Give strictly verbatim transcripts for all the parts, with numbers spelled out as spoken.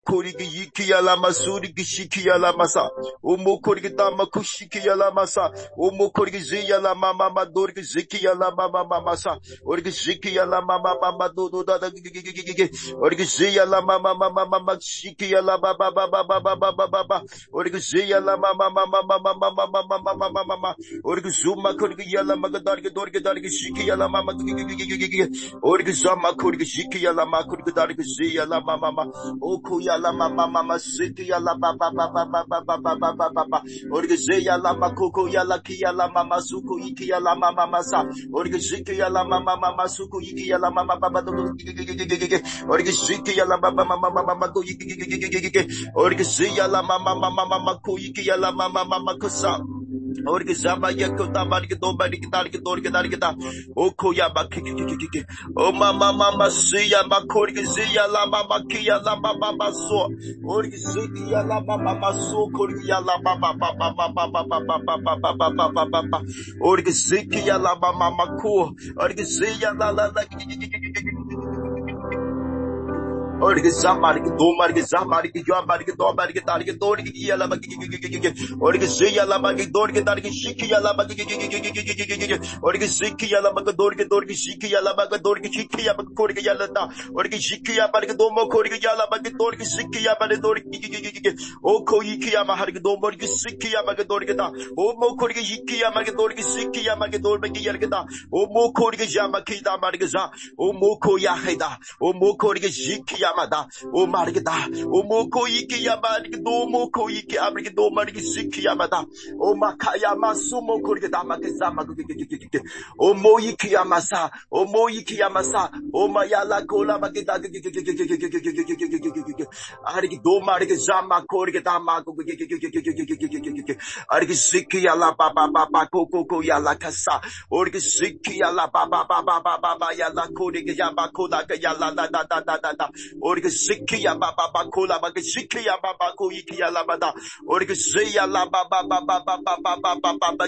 korigi yiki ya la masuri gishiki ya la masa. Omo korigi dama kushiki ya la masa. Omo korigi zi ya la mama madorigi ziki ya la mama mama sa. Origi ziki ya la mama mama do do da da gigi. Origi zi ya la mama mama mama shiki ya la baba baba baba baba baba. Origi zi ya la mama mama mama mama mama mama mama mama. Origi zuma korigi ya la maga darigi dorigi darigi shiki ya la mama gigi. Origi zama korigi shiki ya la ma korigi darigi zi ya la mama mama. Oko ya la mama mama shiki ya la baba baba baba baba baba baba. Origi zi ya la makoko ya la ki ya la mama suko iki ya la mama masa. Origi shiki ya la mama mama suko iki ya la mama baba do Origi shiki ya la baba mama mama do iki. Origi zi ya la mama mama mama ko iki ya la mama mama kosa. Origi zama yako tamari do bari kitari kitari kitari kita. Oko ya baki kiki. O mama mama si ya makori zi ya la mama ki ya la mama maso. Origi zi ya la mama maso kori ya la mama mama mama mama mama mama mama mama. Origi zi ya la mama mako. Origi zi ya la la la. Origi zamari ki do mari ki zamari ki jo mari ki do mari ki tari ki dori ki ya la ma ki origi zi ya la ma ki dori ki tari ki shiki ya la ma ki origi shiki ya la ma ki dori ki dori ki shiki ya la ma ki dori ki shiki ya ma ki kori ki ya la ta origi shiki ya mari ki do mo kori ki ya la ma ki dori ki shiki ya ma ki dori ki o ko iki ya ma har ki do mo ki shiki ya ma ki dori ki ta o mo kori ki iki ya ma ki dori ki shiki ya ma ki dori ki ya ki ta o mo kori ki ya ma ki da mari ki za o mo ko ya haida o mo kori ki shiki Yamada, O Margida, O Moko Iki Yamadi, Do Moko Iki Amrik, Do Margi Siki Yamada, O Makayama Sumo Korgama Kizama, O Moiki Yamasa, O Moiki Yamasa, O Mayala Kola Magida, Arik Do Margi Zama Korgama, Arik Siki Yala Baba Baba Koko Yala Kasa, Orgi Siki Yala Baba Baba Baba Yala Kodig Yama Koda Yala da da da da da. Origi ziki ya baba bakola bagi ziki ya baba ko iki ya labada. Origi zi ya la baba baba baba baba baba.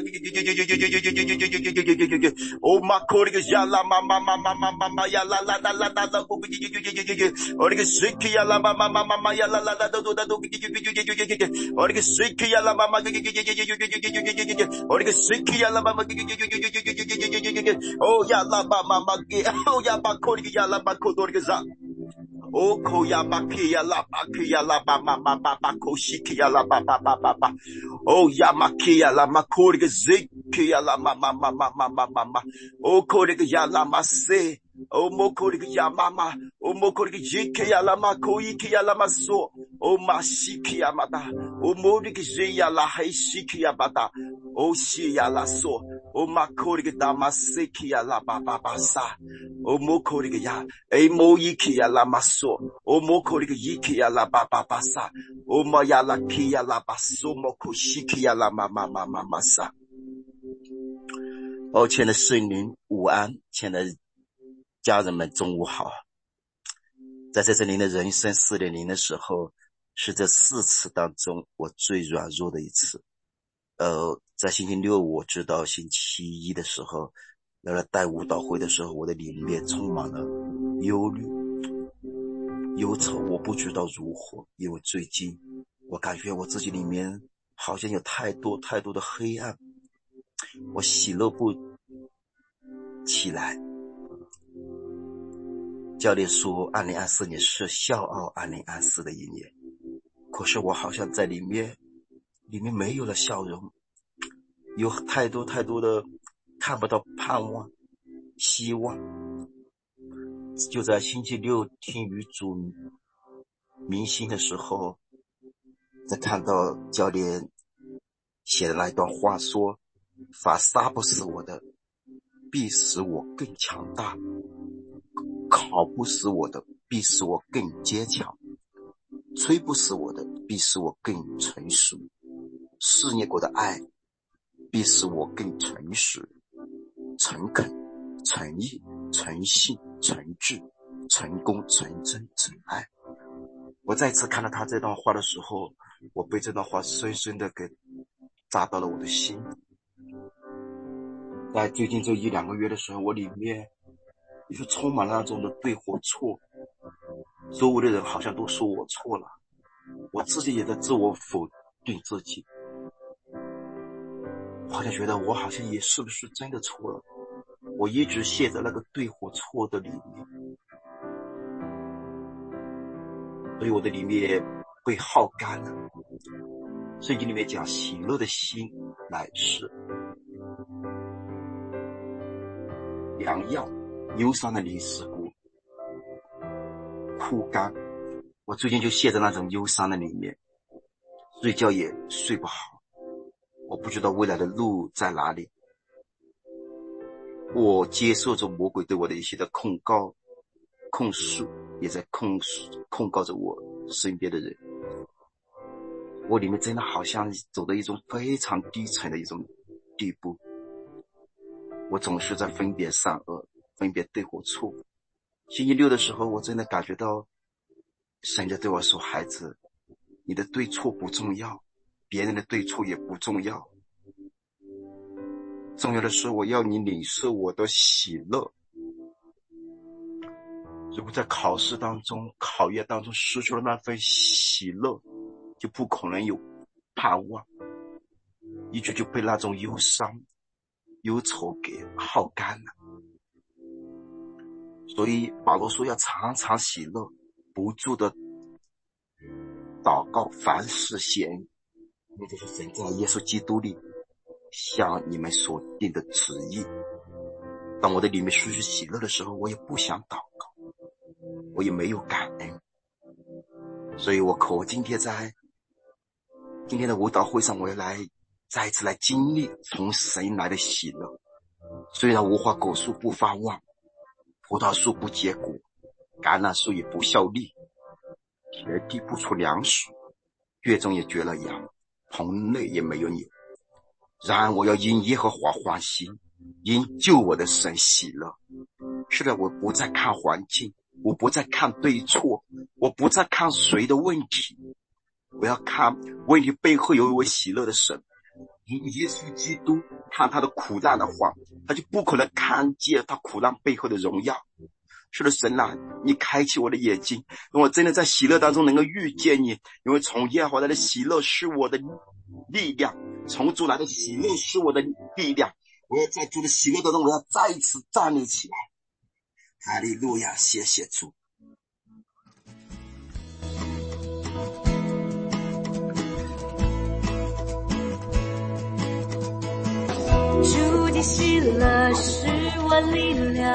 O makorigi ya la mama mama mama ya la la la la la. Origi ziki ya la mama mama ya la la la la. Origi ziki ya la mama. Origi ziki ya la mama. Oh ya la mama. Oh ya bakorigi ya la bakodorigi za. O koya baki ya la baki ya la ba ba ba ba ba koshiki ya la ba ba ba ba ba. O ya maki ya la makori ziki ya la ma ma ma ma ma ma ma ma. O kori ya la mase. O mokori ya mama. O mokori jiki ya la makoi ki ya la maso. O mashiki ya mata. O mori ki ya la haishiki ya bata. O shi ya la so. O makori da maseki ya la ba ba ba sa. O mokori ya. E moiki ya la maso. O mokori yiki ya la ba ba ba sa. O ma ya la ki ya la baso moko shiki ya la ma ma ma ma ma sa。哦，亲爱的圣灵，午安，亲爱的家人们，中午好。在这次您的人生 四点零 的时候，是这四次当中我最软弱的一次。呃，在星期六我知道星期一的时候，要来带舞蹈会的时候，我的里面充满了忧虑、忧愁，我不知道如何，因为最近我感觉我自己里面好像有太多太多的黑暗，我喜乐不起来。教练说二零二四年是笑傲二零二四的一年，可是我好像在里面里面没有了笑容，有太多太多的看不到盼望希望。就在星期六听与主明星的时候，在看到教练写的那一段话，说法杀不死我的，必使我更强大，考不死我的，必使我更坚强，吹不死我的，必使我更成熟，试验过的爱必使我更诚实、诚恳、诚意、诚信、诚挚、成功、纯真、真爱。我再次看到他这段话的时候，我被这段话深深的给扎到了我的心。在最近这一两个月的时候，我里面就充满了那种的对或错，周围的人好像都说我错了， 我自己也在自我否定自己，我好像觉得我好像也是不是真的错了，我一直陷在那个对或错的里面，所以我的里面被耗干了。圣经里面讲，喜乐的心乃是良药，忧伤的灵使骨枯干。我最近就陷在那种忧伤的里面，睡觉也睡不好，我不知道未来的路在哪里。我接受着魔鬼对我的一些的控告控诉，也在控控告着我身边的人。我里面真的好像走到一种非常低沉的一种地步，我总是在分别善恶，分别对或错。星期六的时候，我真的感觉到神在对我说，孩子，你的对错不重要，别人的对错也不重要，重要的是我要你领受我的喜乐。如果在考试当中考验当中失去了那份喜乐，就不可能有盼望，一直就被那种忧伤忧愁给耗干了。所以保罗说要常常喜乐，不住的祷告，凡事谢恩，那就是神在耶稣基督里向你们所定的旨意。当我的里面失去喜乐的时候，我也不想祷告，我也没有感恩。所以我渴今天在今天的舞蹈会上，我要来再一次来经历从神来的喜乐。虽然无花果树不发旺，葡萄树不结果，橄榄树也不效力，田地不出粮食，月中也绝了羊，棚内也没有牛。然而我要因耶和华欢喜，因救我的神喜乐。是的，我不再看环境，我不再看对错，我不再看谁的问题，我要看问题背后有一位喜乐的神。耶稣基督看他的苦难的话，他就不可能看见他苦难背后的荣耀。是的，神啊，你开启我的眼睛，让我真的在喜乐当中能够遇见你，因为从耶和华来的喜乐是我的力量，从主来的喜乐是我的力量。我要在主的喜乐当中，我要再一次站立起来。哈利路亚，谢谢主。 主的喜乐是我力量，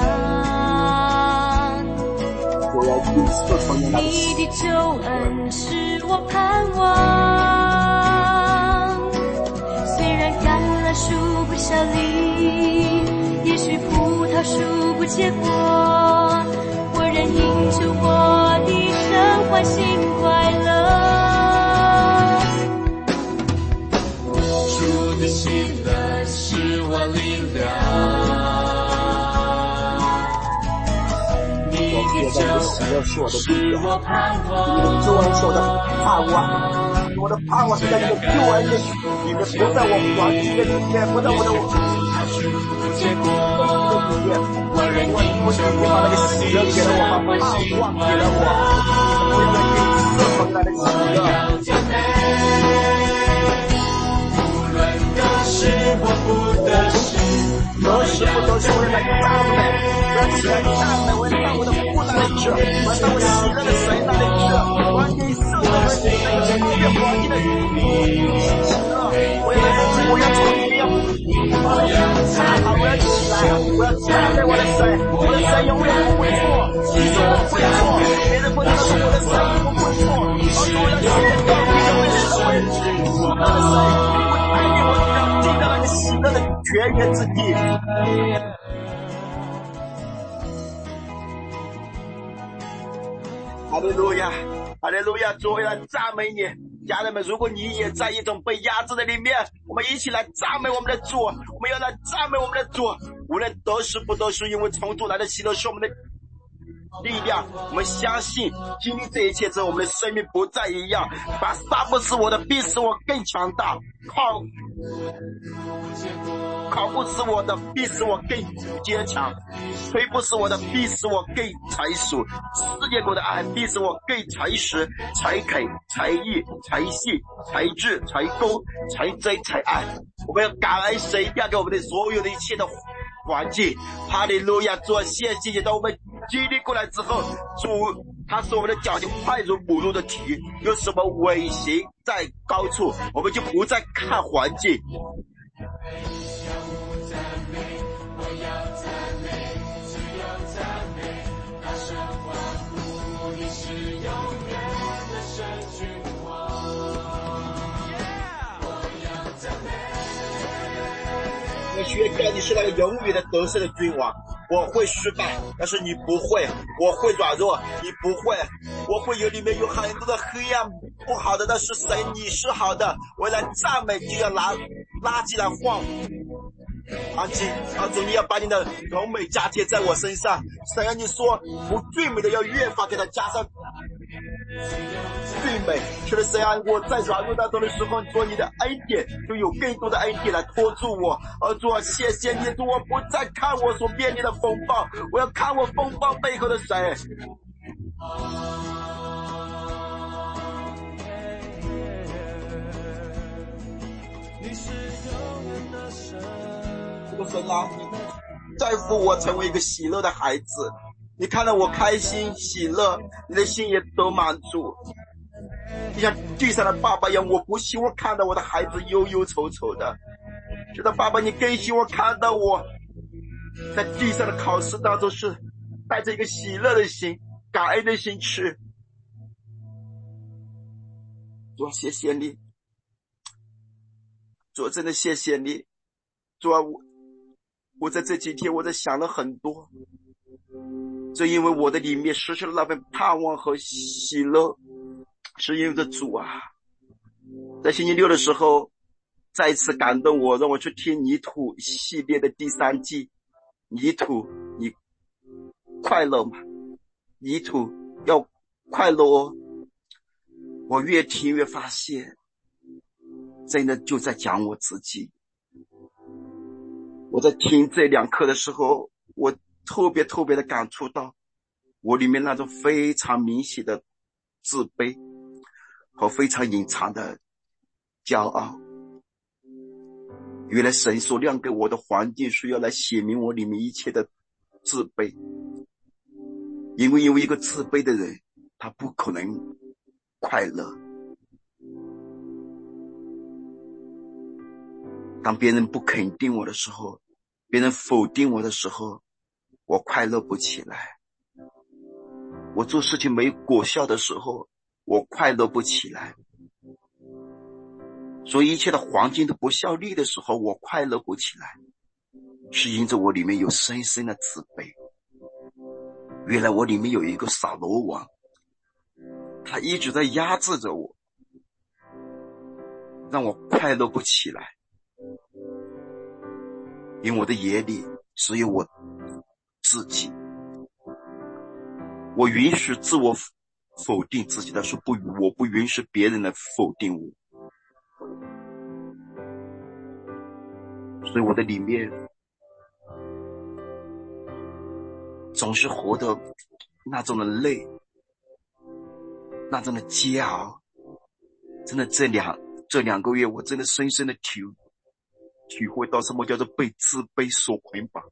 你的救恩是我盼望。虽然橄榄树不效力，也许葡萄树不结果，我仍因着我的神欢欣快乐。主的喜乐是我力量，你的救恩是我盼望。 你的救恩是我的盼望，我的盼望是在你的救恩里，你的不在我环境的里面，不在我的结果，我仍因着我的神欢欣快乐。我要赞美，无论得失或不得失， 得失不得失，我来赞美，我要去赞美，我要当我的父那里去，我要当我喜乐的神那里去，我要给圣的和神神越黄金的喜乐，我要我要从里面，我要赞美，我要起来，我要赞美我的神，我的神永远不会错，你说我会错，别人不能说我的神不会错，而是我要写到你的为什么会我的神，我爱你，我要进到那个喜乐的泉源之地。哈利路亚，哈利路亚！主，我要赞美你，家人们，如果你也在一种被压制的里面，我们一起来赞美我们的主，我们要来赞美我们的主，无论得失不得失，因为从主来的喜乐是我们的力量。我们相信经历这一切之后，我们的生命不再一样。把杀不死我的，必使我更强大。靠考不死我的，必使我更坚强；吹不死我的，必使我更才熟；世界国的爱，必使我更才实、才肯、才义、才信、才智、才公、才真、才爱。我们要感恩神要给我们的所有的一切的环境。哈利路亚！主，谢谢！当我们经历过来之后，主他使我们的脚就快如母鹿的蹄，有什么尾行在高处，我们就不再看环境。我宣告你是那个永远的得胜的君王。我会失败，但是你不会；我会软弱，你不会；我会有里面有很多的黑暗不好的，但是神你是好的。我来赞美，就要拿垃圾来晃。阿基阿主，你要把你的柔美加添在我身上。神啊，你说不俊美的要越发给他加上俊美。是的，神啊，我在软弱当中的时候，你说你的恩典就有更多的恩典来托住我。而主啊，谢谢你，主，我不再看我所面临的风暴，我要看我风暴背后的神。你是永远的神。这个神啊，你在乎我成为一个喜乐的孩子，你看到我开心喜乐，你的心也得满足。就像地上的爸爸一样，我不希望看到我的孩子忧忧愁愁的。是的，爸爸，你更希望看到我在地上的考试当中是带着一个喜乐的心、感恩的心去。主，谢谢你，主，真的谢谢你。主啊，我我在这几天我在想了很多，这因为我的里面失去了那份盼望和喜乐，是因为这主啊，在星期六的时候再一次感动我，让我去听泥土系列的第三季。泥土，你快乐吗？泥土要快乐哦。我越听越发现，真的就在讲我自己。我在听这两课的时候，我特别特别的感触到我里面那种非常明显的自卑和非常隐藏的骄傲。原来神所亮给我的环境是要来写明我里面一切的自卑，因为因为一个自卑的人他不可能快乐。当别人不肯定我的时候，别人否定我的时候，我快乐不起来。我做事情没果效的时候，我快乐不起来。所以一切的环境都不效力的时候，我快乐不起来，是因着我里面有深深的自卑。原来我里面有一个扫罗王，他一直在压制着我，让我快乐不起来。因为我的眼里只有我自己，我允许自我否定自己的时候，不，我不允许别人来否定我。所以我的里面总是活得那种的累，那种的煎熬。真的这两这两个月，我真的深深的体体会到什么叫做被自卑所捆绑。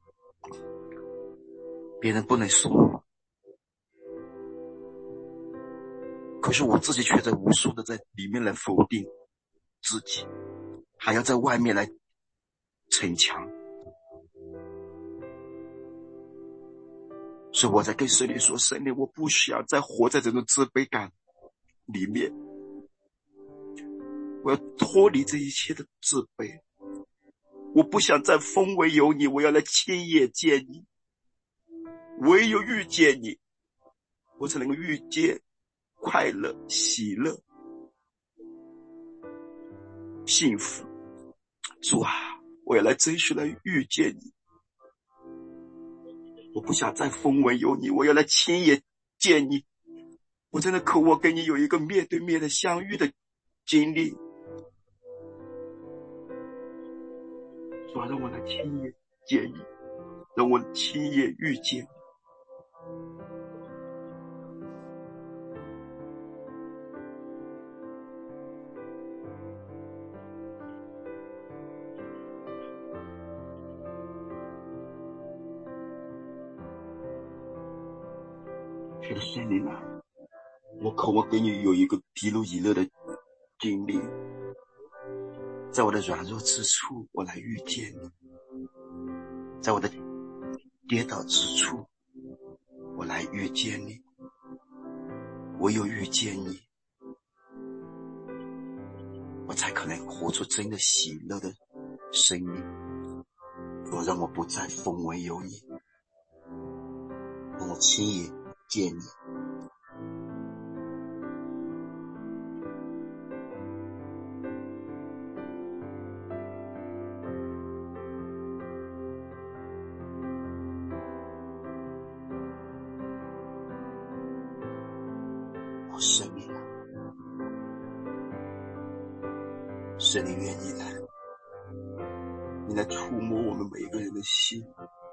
别人不能说，可是我自己却在无数的在里面来否定自己，还要在外面来逞强。所以我在跟神灵说，神灵，我不需要再活在这种自卑感里面，我要脱离这一切的自卑。我不想再风闻有你，我要来亲眼见你。唯有遇见你，我才能够遇见快乐、喜乐、幸福。主啊，我要来争取来遇见你。 我不想再风闻有你，我要来亲眼见你。我真的渴望跟你有一个面对面的相遇的经历。主啊，让我来亲眼见你，让我亲眼遇见你。主的圣灵啊，我渴望跟你有一个疲如以乐的经历，在我的软弱之处我来遇见你，在我的跌倒之处我来遇见你。唯有遇见你，我才可能活出真的喜乐的生命。我让我不再风闻有你，让我亲眼见你。我生命啊，神灵愿意来，你来触摸我们每一个人的心，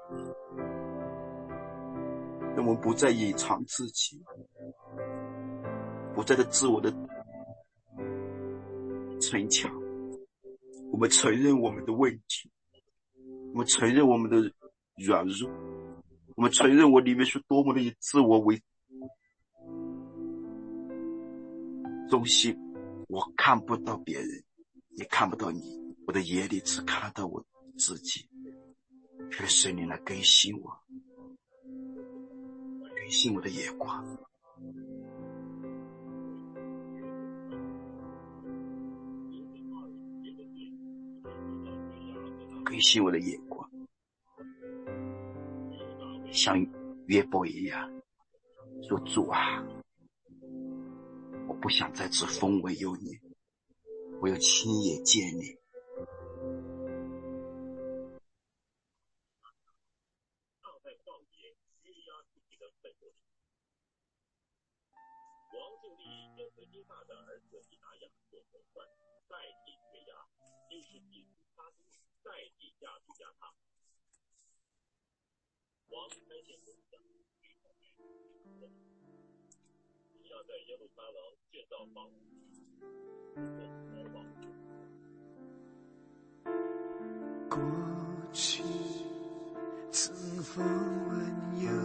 让我们不再隐藏自己，不再的自我的逞强。我们承认我们的问题，我们承认我们的软弱，我们承认我里面是多么的以自我为中心。我看不到别人，也看不到你，我的眼里只看到我自己。求圣灵来更新我，更新我的眼光，更新我的眼光，像约伯一样说，主啊，我不想再只风闻有你，我要亲眼见你。 过去曾风闻有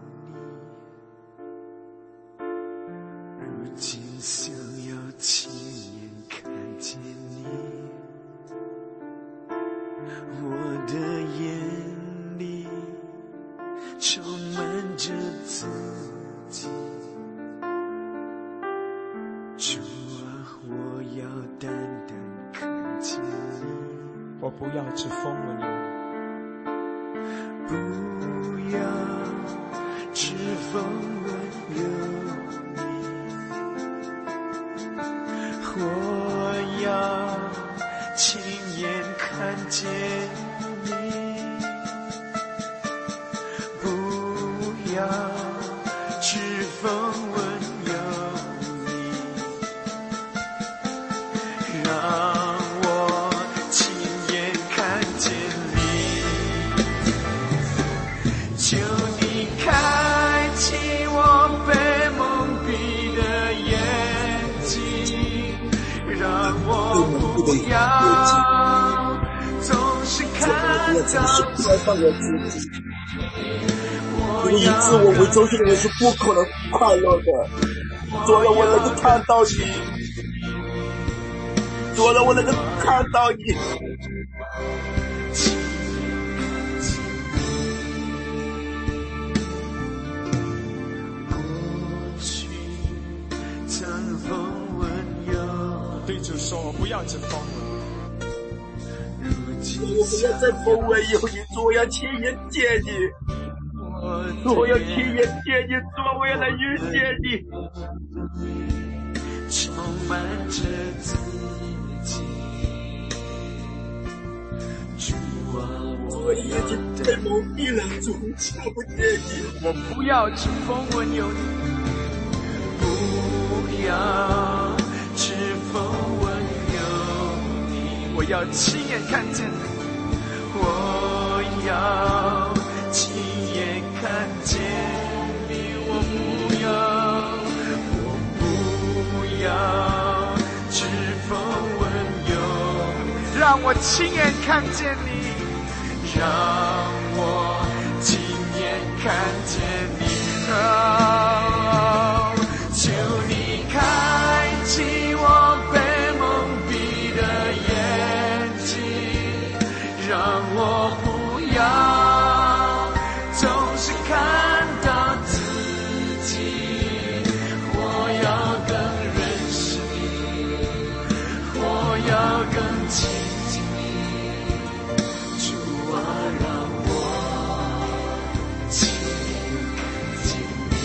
你，如今想要亲眼看见你。我的眼里充满着自己，主啊，我要单单看见你。 我不要只风闻有你，不要只风闻有你，我要亲眼看见你，不要只风闻有你，让求你开启我被蒙蔽的眼睛，让我不要总是看到自己。 因为以自我为中心的人是不可能快乐的。主让我能够看到你，主让我能够看到你。 对主说，我不要只风闻， 我不要再风闻有你，主我要亲眼见你，主我要亲眼见你，主我要来遇见你。 充满着自己，主啊，我已经被蒙一两种瞧不见你， 我不要只风闻有你， 不要只风闻有你， 我要亲眼看见你， 我要亲眼看见你，我不要，我不要只风闻有你， 让我亲眼看见你， 让我亲眼看见你，哦，求你开启我被蒙蔽的眼睛，让我不要总是看到自己，我要更认识你，我要更亲近你，主啊，让我亲眼看见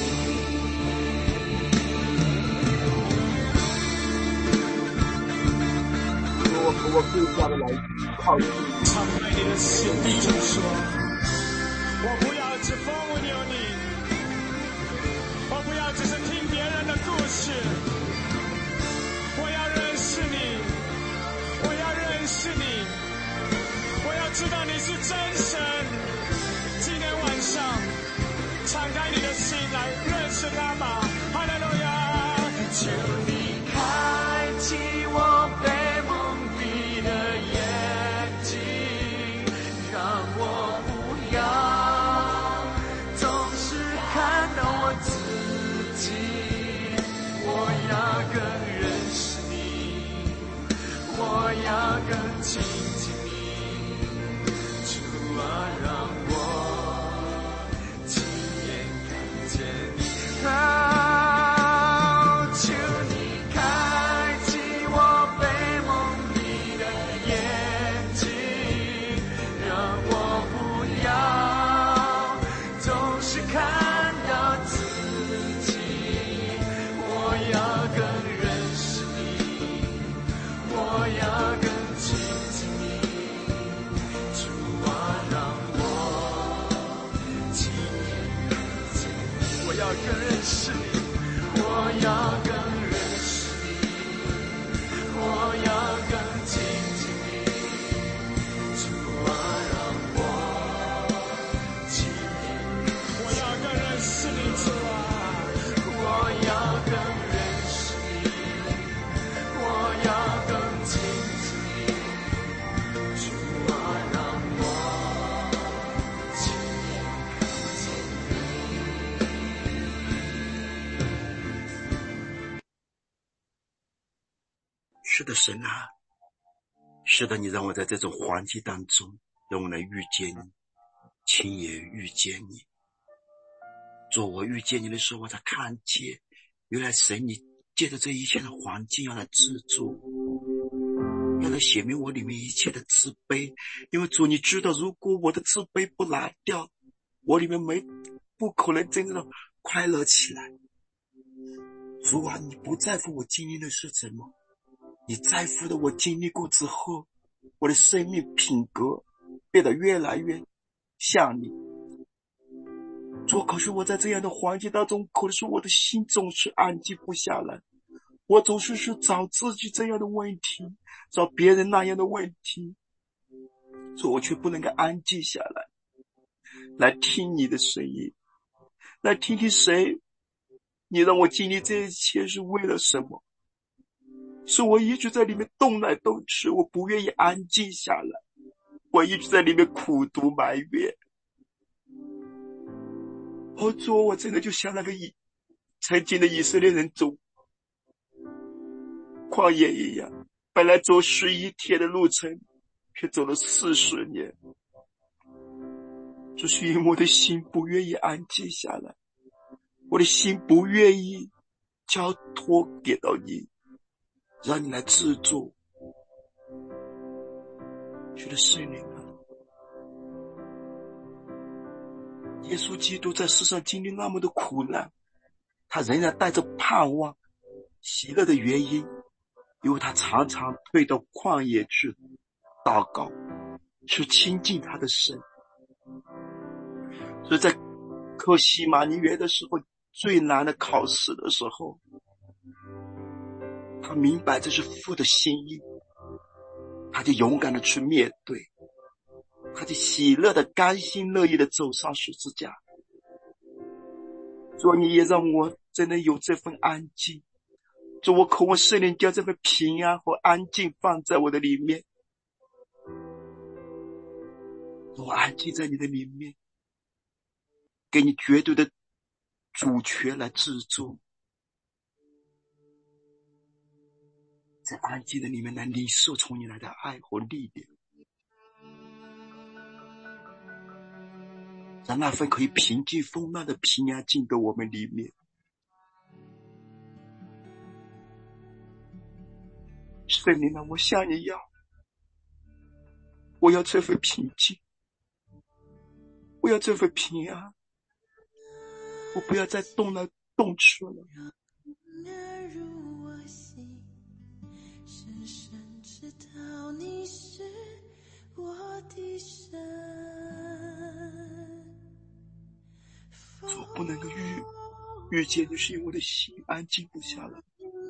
我我更加的来靠近你。 敞开你的心，对主说，我不要只风闻有你，我不要只是听别人的故事，我要认识你，我要认识你，我要知道你是真神。今天晚上敞开你的心来认识他吧，哈利路亚！ 求你开启我被蒙蔽的眼睛，让我不要总是看到我自己，我要更认识你，我要更亲近你，主啊，让我亲眼看见你，啊，求你开启我被蒙蔽的眼睛，让我不要总是看到自己，我要更认识你，我要更亲近你，主啊，让我亲眼看见你， 我要更认识你， 我要更认识你，我要更亲近你，主啊，让我亲眼我要更认识你，主啊！ 我要更认识你，我要更亲近你，主啊，让我亲眼看见你。 是的，神啊，是的，你让我在这种环境当中，让我来遇见你，亲眼遇见你。主，我遇见你的时候，我才看见，原来神你借着这一切的环境要来制作，要来显明我里面一切的自卑。因为主，你知道，如果我的自卑不拿掉，我里面没不可能真正的快乐起来。主啊，你不在乎我经历的是什么，你在乎的我经历过之后，我的生命品格变得越来越像你。主，可是我在这样的环境当中，可是我的心总是安静不下来，我总是去找自己这样的问题，找别人那样的问题，主，我却不能够安静下来，来听你的声音，来听听谁，你让我经历这一切是为了什么？是我一直在里面动来动去，我不愿意安静下来，我一直在里面苦读埋怨。哦，主，我真的就像那个以曾经的以色列人走旷野一样，本来走十一天的路程，却走了四十年。就是因为我的心不愿意安静下来，我的心不愿意交托给到你，让你来制作。觉得圣灵啊，耶稣基督在世上经历那么多苦难，他仍然带着盼望喜乐的原因，因为他常常退到旷野去祷告，去亲近他的神。 所以在客西马尼园的时候，最难的考试的时候，他明白这是父的心意，他就勇敢的去面对，他就喜乐的甘心乐意的走上十字架。主，你也让我真的有这份安静，主，我渴望圣灵将这份平安和安静放在我的里面，我安静在你的里面，给你绝对的主权来制作，在安静的里面来领受从你来的爱和力量，让那份可以平静风浪的平安进到我们里面。圣灵啊，我向你要，我要这份平静，我要这份平安，我不要再动来动去了。 深深知道你是我的神， 我不能够遇遇见你，是因为我的心安静不下来。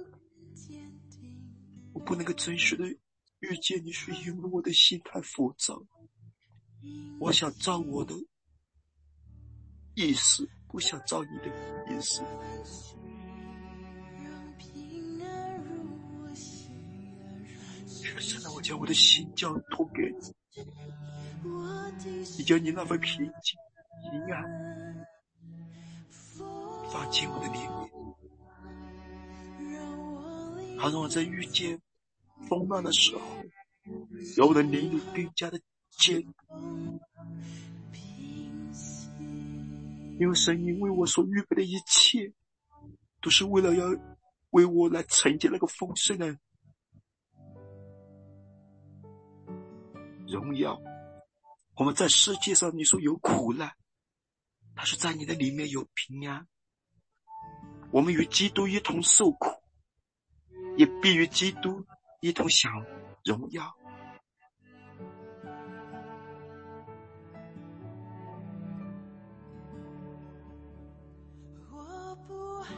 我不能够真实的遇见你，是因为我的心太浮躁。我想照我的意思，不想照你的意思。现在我将我的心交托给你，你将你那份平静、平安放进我的里面，好让我在遇见风浪的时候，让我的灵力更加的坚固。因为神因为我所预备的一切，都是为了要为我来承接那个丰盛的荣耀。我们在世界上，你说有苦难，但是在你的里面有平安。我们与基督一同受苦，也必与基督一同享荣耀。 我不害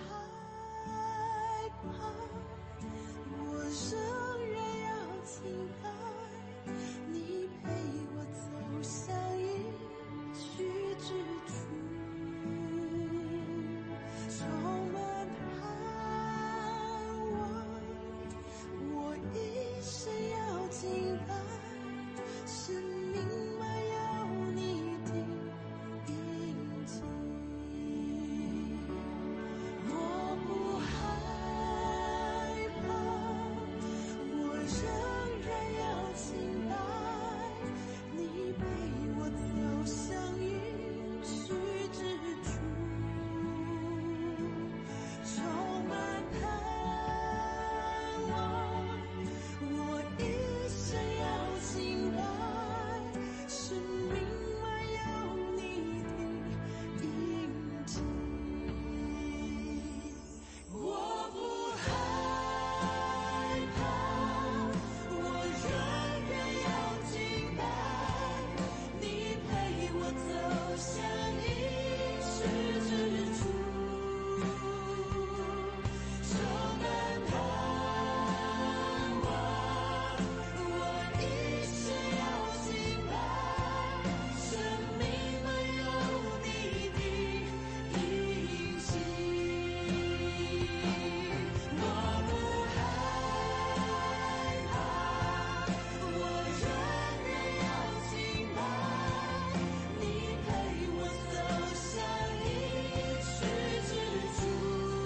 怕，我仍然要敬拜你，陪我走向一去之处，充满盼望，我一生要敬拜，生命满有你的印记。我不害怕，我仍然要敬拜你，陪我走向一去之处，充满盼望，我一生要敬拜，生命满有你的印记。我不害怕，我仍然要敬拜你，陪我走向一去之处，充满盼望，我一生要敬拜，生命满有你的印记。我不害怕，我仍然要敬拜你，陪我走向一去之处，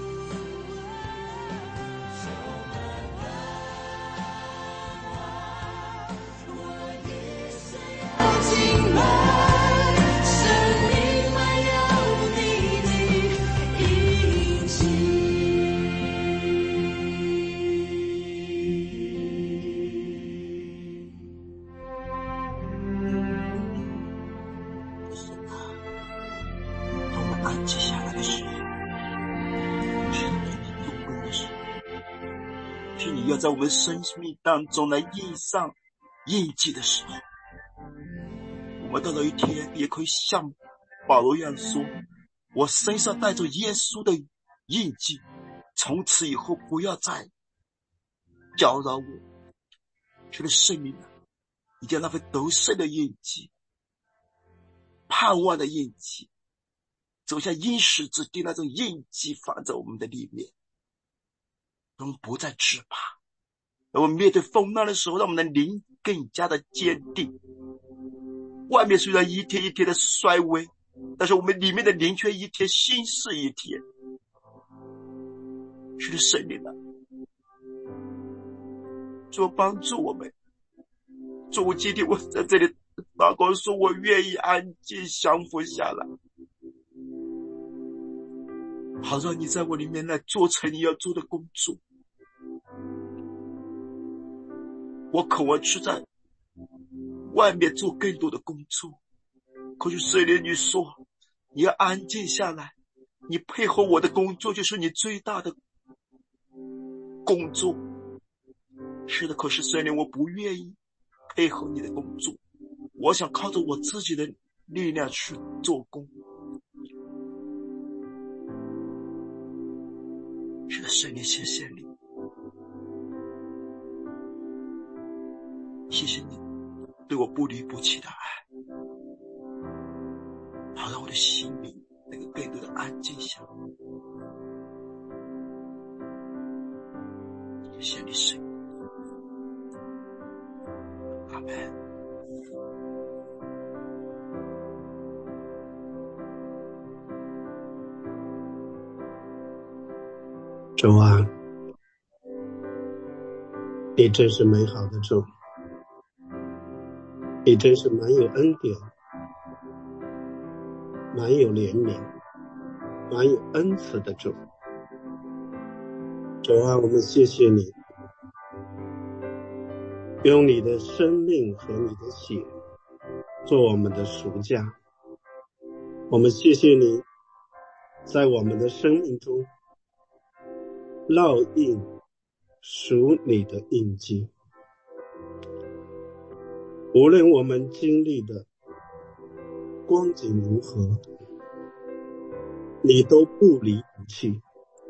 充满盼望，我一生要敬拜，生命满有你的印记。 当我们安静下来的时候，是你动工的时候，是你要在我们生命当中来印上印记的时候。我们到了一天也可以像保罗一样说，我身上带着耶稣的印记，从此以后不要再搅扰我。这个圣灵啊，一定要那份得胜的印记，盼望的印记，走向因时之地那种印记放在我们的里面，让我们不再惧怕。让我们面对风浪的时候，让我们的灵更加的坚定。外面虽然一天一天的衰微，但是我们里面的灵却一天新似一天。是的，圣灵啊，主帮助我们。主，今天我在这里祷告说，我愿意安静降服下来，好让你在我里面来做成你要做的工作。我渴望去在外面做更多的工作，可是圣灵你说你要安静下来，你配合我的工作就是你最大的工作。是的，可是圣灵我不愿意配合你的工作，我想靠着我自己的力量去做工。是的，圣灵，谢谢你，谢谢你对我不离不弃的爱，好让我的心灵能够更多的安静下来。谢谢你，圣灵。阿们。 主啊，你真是美好的主，你真是蛮有恩典，蛮有怜悯，蛮有恩慈的主。主啊，我们谢谢你，用你的生命和你的血做我们的赎价。我们谢谢你在我们的生命中烙印属你的印记，无论我们经历的光景如何，你都不离不弃。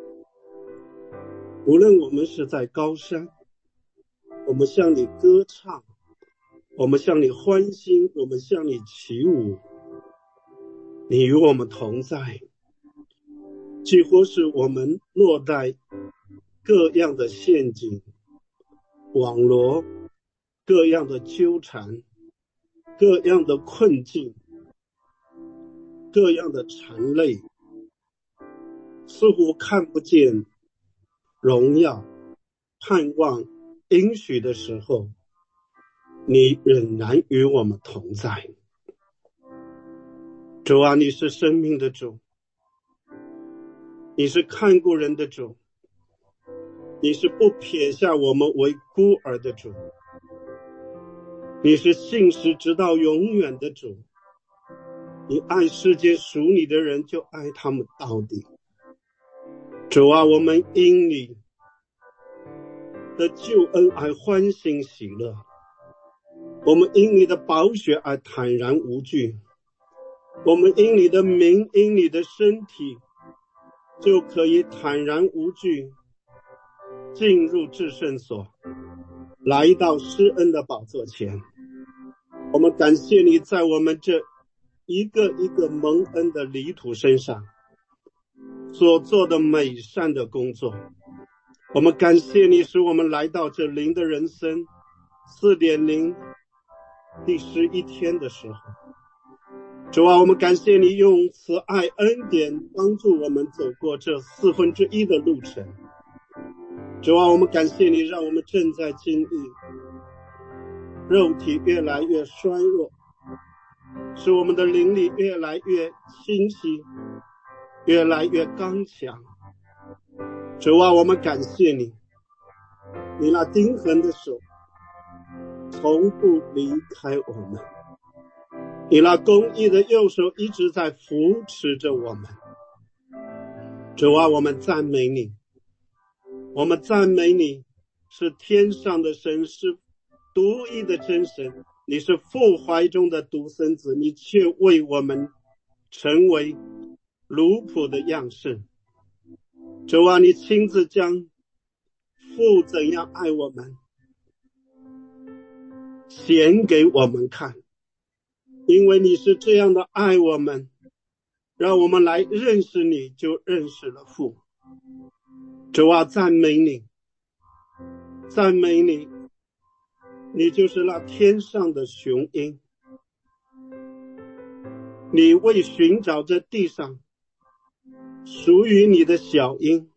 无论我们是在高山，我们向你歌唱，我们向你欢欣，我们向你起舞，你与我们同在。几乎是我们落在各样的陷阱、网罗、各样的纠缠、各样的困境、各样的缠累，似乎看不见荣耀、盼望、应许的时候，你仍然与我们同在。主啊，你是生命的主，你是看顾人的主，你是不撇下我们为孤儿的主，你是信实直到永远的主。你爱世界属你的人，就爱他们到底。主啊，我们因你的救恩而欢欣喜乐，我们因你的宝血而坦然无惧，我们因你的名，因你的身体，就可以坦然无惧进入至圣所，来到施恩的宝座前。我们感谢你在我们这一个一个蒙恩的泥土身上所做的美善的工作。我们感谢你使我们来到这灵的人生 四点零 第十一天的时候。主啊，我们感谢你用慈爱恩典帮助我们走过这四分之一的路程。主啊，我们感谢你让我们正在经历肉体越来越衰弱，使我们的灵力越来越清晰，越来越刚强。主啊，我们感谢你，你那钉痕的手从不离开我们，你那公义的右手一直在扶持着我们。主啊，我们赞美你，我们赞美你是天上的神，是独一的真神，你是父怀中的独生子，你却为我们成为奴仆的样式。主啊，你亲自将父怎样爱我们显给我们看，因为你是这样的爱我们，让我们来认识你，就认识了父。主啊，赞美你，赞美你，你就是那天上的雄鹰，你为寻找这地上属于你的小鹰。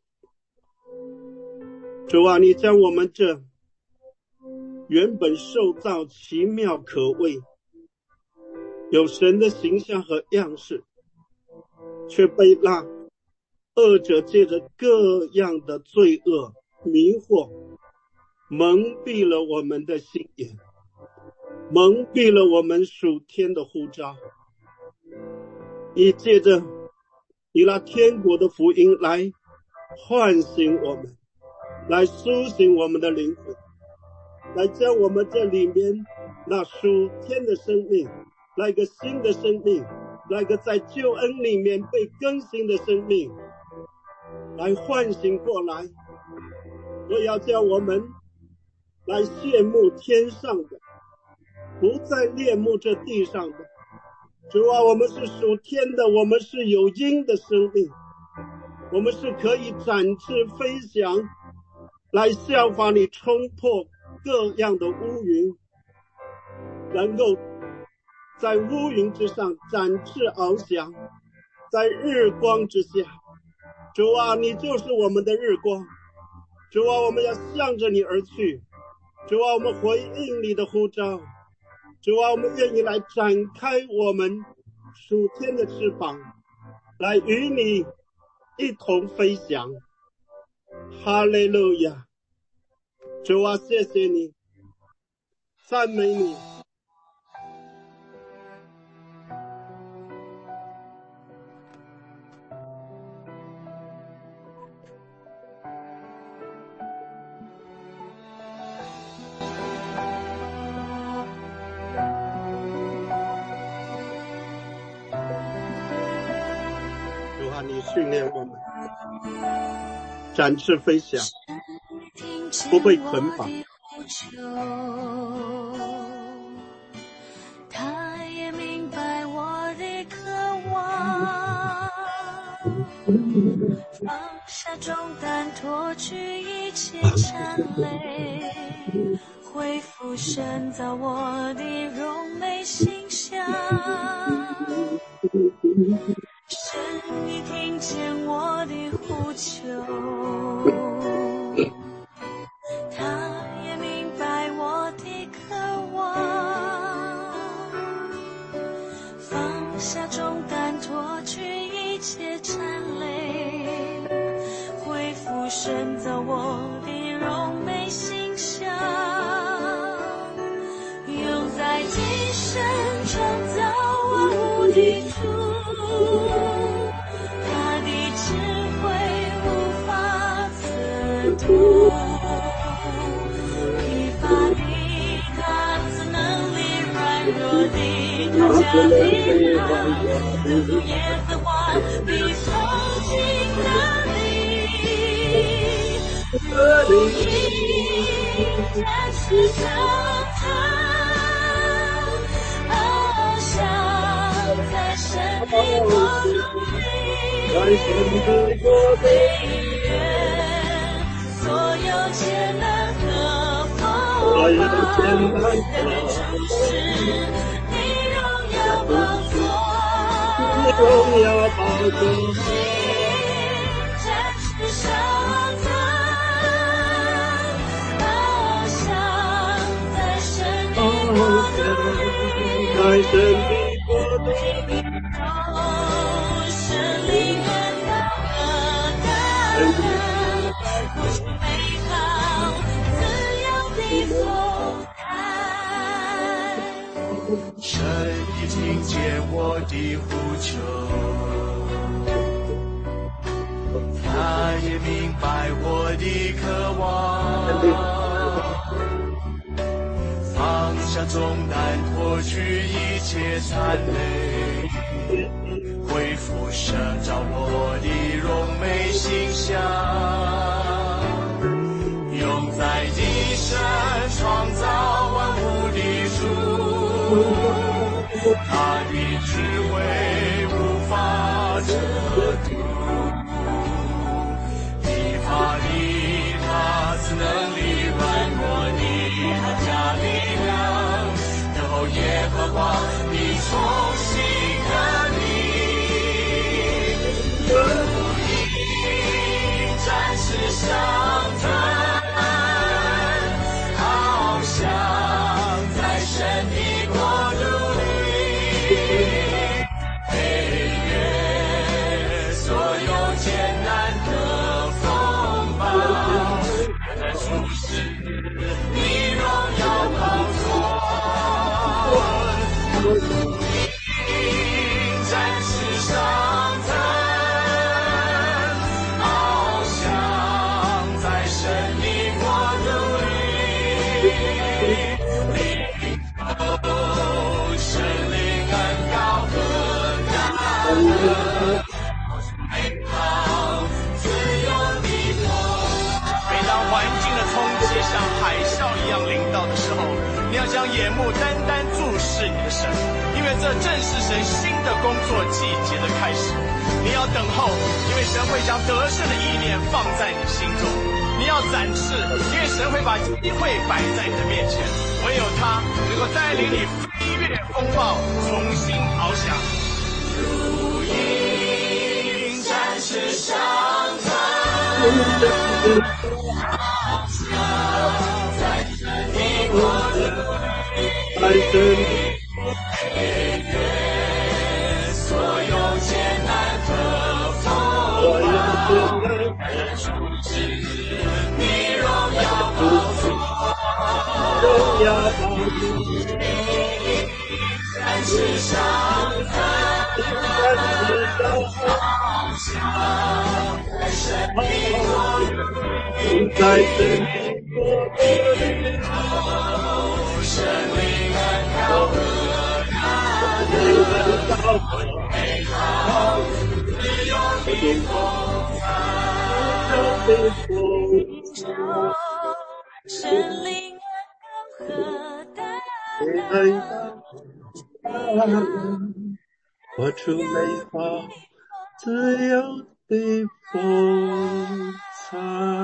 主啊，你将我们这原本受造奇妙可畏，有神的形象和样式，却被那恶者借着各样的罪恶迷惑，蒙蔽了我们的心眼，蒙蔽了我们属天的呼召。你借着你那天国的福音来唤醒我们，来苏醒我们的灵魂，来将我们这里面那属天的生命，来个新的生命，来个在救恩里面被更新的生命，来唤醒过来。我要叫我们来羡慕天上的，不再恋慕这地上的。主啊，我们是属天的，我们是有鹰的生命，我们是可以展翅飞翔，来效法你，冲破各样的乌云，能够在乌云之上展翅翱翔，在日光之下。主啊，你就是我们的日光。主啊，我们要向着你而去。主啊，我们回应你的呼召。主啊，我们愿意来展开我们属天的翅膀，来与你一同飞翔。哈利路亚！主啊，谢谢你，赞美你。你训练我们展翅飞翔，不被捆绑。 他也明白我的渴望，放下重担，脱去一切缠累，恢复深造我的荣美形象。神，你听见我的呼求，他也明白我的渴望，放下重担，脱去一切缠累，恢复深造我的荣美形象，用在今生创造万物的主，疲乏的他赐能力，软弱的他加力量，自耶和华必从尽能力，如鹰展翅上腾，翱翔在神的国度里，飞跃所有艰难和风浪，人们注视你荣耀宝座， 荣耀宝座， 展翅上腾，翱翔在神的国度里， 在神的国度里， 神灵恩高何等，不是美好自由的风台。 神已听见我的呼求，他也明白我的渴望，放下重担，脱去一切残累， 为辐射照我的荣美形象，用在地神创造万物的主，他的智慧无法测度，疲乏的他赐能力，软弱的他加力量，等候耶和华你重新的你。如鹰展翅上腾，翱翔在神的国度里，飞越所有艰难的风暴，在注视你荣耀宝座。如鹰展翅上腾，翱翔在神的国度里，领受神灵恩膏和大能，美好自由的风。每当环境的冲击像海啸一样临到的时候，你要将眼目单单注视你的神，因为这正是神新的工作季节的开始。你要等候，因为神会将得胜的意念放在你心中。你要展翅，因为神会把机会摆在你的面前。唯有他能够带领你飞越风暴，重新翱翔。如鹰展翅上腾，翱翔在神的国度里，飞越所有艰难的风暴，注视你荣耀宝座。展翅上腾，翱翔在神的国度里，领受神灵恩膏和大能，美好自由的风帆。 神灵恩膏和大能， 活出美好自由的风采。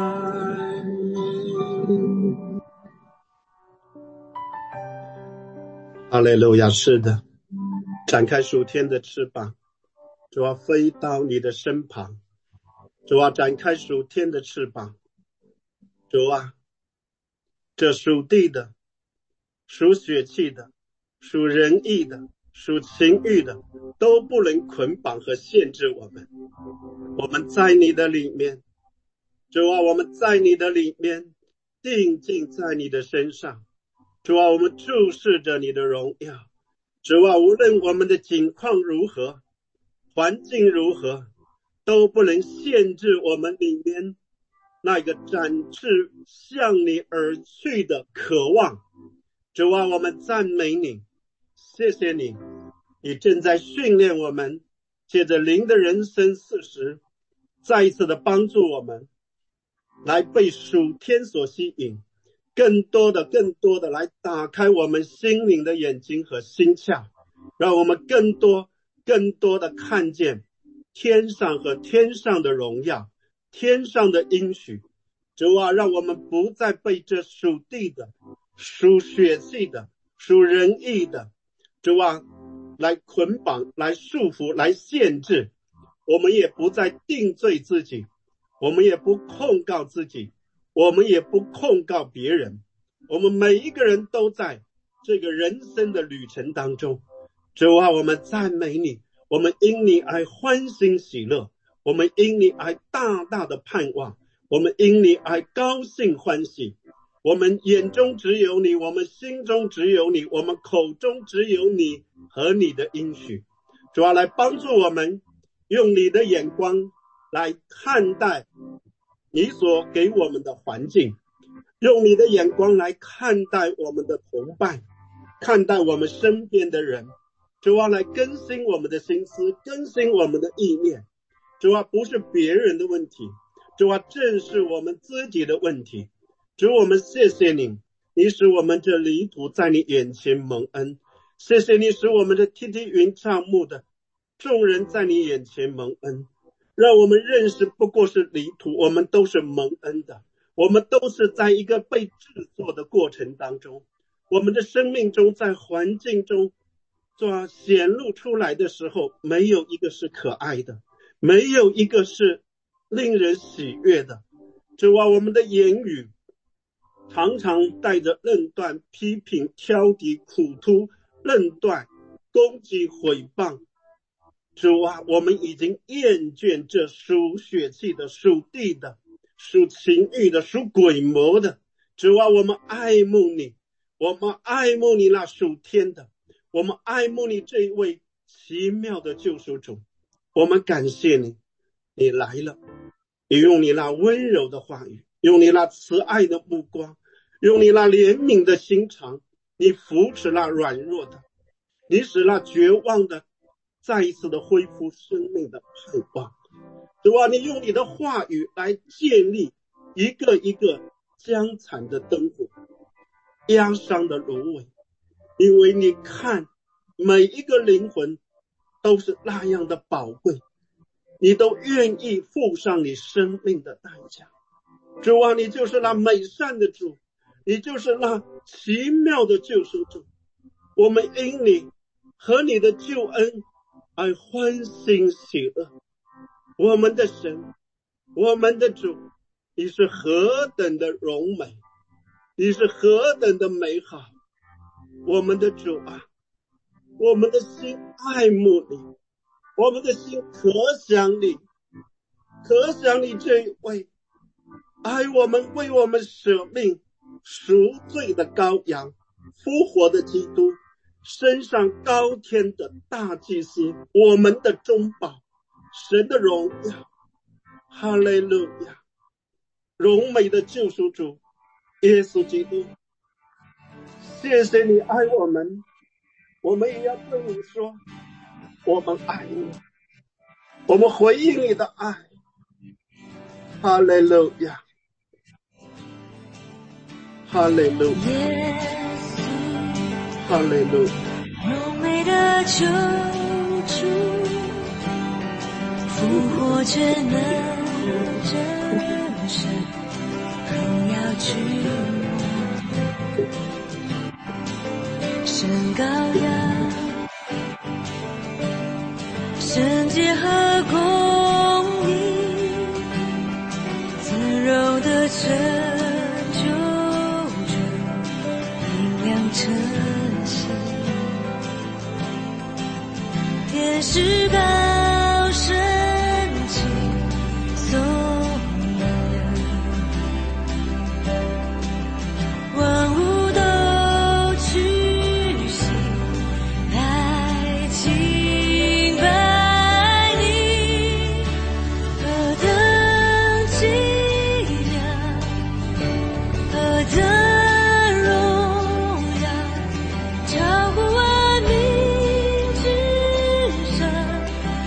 哈利路亚，是的，展开属天的翅膀，主啊，飞到你的身旁，主啊，展开属天的翅膀，主啊，这属地的，属血气的，属仁义的，属情欲的，都不能捆绑和限制我们。我们在你的里面，主啊，我们在你的里面，定睛在你的身上。主啊，我们注视着你的荣耀。主啊，无论我们的境况如何，环境如何，都不能限制我们里面那个展翅向你而去的渴望。主啊，我们赞美你，谢谢你，你正在训练我们，借着灵的人生四十，再一次的帮助我们来被属天所吸引，更多的更多的来打开我们心灵的眼睛和心窍，让我们更多更多的看见天上和天上的荣耀，天上的应许。主啊，让我们不再被这属地的，属血气的，属仁义的，主啊，来捆绑，来束缚，来限制。我们也不再定罪自己，我们也不控告自己，我们也不控告别人。我们每一个人都在这个人生的旅程当中。主啊，我们赞美你，我们因你而欢欣喜乐，我们因你而大大的盼望，我们因你而高兴欢喜。我们眼中只有你，我们心中只有你，我们口中只有你和你的应许。主啊，来帮助我们用你的眼光来看待你所给我们的环境，用你的眼光来看待我们的同伴，看待我们身边的人。 主啊，来更新我们的心思，更新我们的意念。主啊，不是别人的问题，主啊，正是我们自己的问题。主，我们谢谢你，你使我们这泥土在你眼前蒙恩。谢谢你使我们这梯梯云帐幕的众人在你眼前蒙恩，让我们认识不过是泥土，我们都是蒙恩的，我们都是在一个被制作的过程当中，我们的生命中在环境中做显露出来的时候，没有一个是可爱的，没有一个是令人喜悦的。主啊，我们的言语常常带着论断、批评、挑剔、苦突、论断、攻击、毁谤。主啊，我们已经厌倦这属血气的、属地的、属情欲的、属鬼魔的。主啊，我们爱慕你，我们爱慕你那属天的，我们爱慕你这一位奇妙的救赎主。我们感谢你，你来了，你用你那温柔的话语，用你那慈爱的目光，用你那怜悯的心肠，你扶持那软弱的，你使那绝望的再一次的恢复生命的盼望。主啊，你用你的话语来建立一个一个将残的灯火，压伤的芦苇，因为你看每一个灵魂都是那样的宝贵，你都愿意付上你生命的代价。主啊，你就是那美善的主，你就是那奇妙的救赎主。我们因你和你的救恩而欢欣喜乐。我们的神，我们的主，你是何等的荣美，你是何等的美好。我们的主啊，我们的心爱慕你，我们的心可想你，可想你这一位爱我们、为我们舍命赎罪的羔羊，复活的基督，升上高天的大祭司，我们的中保，神的荣耀。哈利路亚！荣美的救赎主耶稣基督，谢谢你爱我们，我们也要对你说，我们爱你，我们回应你的爱。哈利路亚，哈利路亚，哈利路亚。 荣美的救主，复活全能真神，荣耀君王，神羔羊，圣洁和公义，尊荣的拯救者，明亮晨曦，天使高升起颂扬，万物都屈膝来敬拜你，何等奇妙，何等荣耀，超乎万民之上，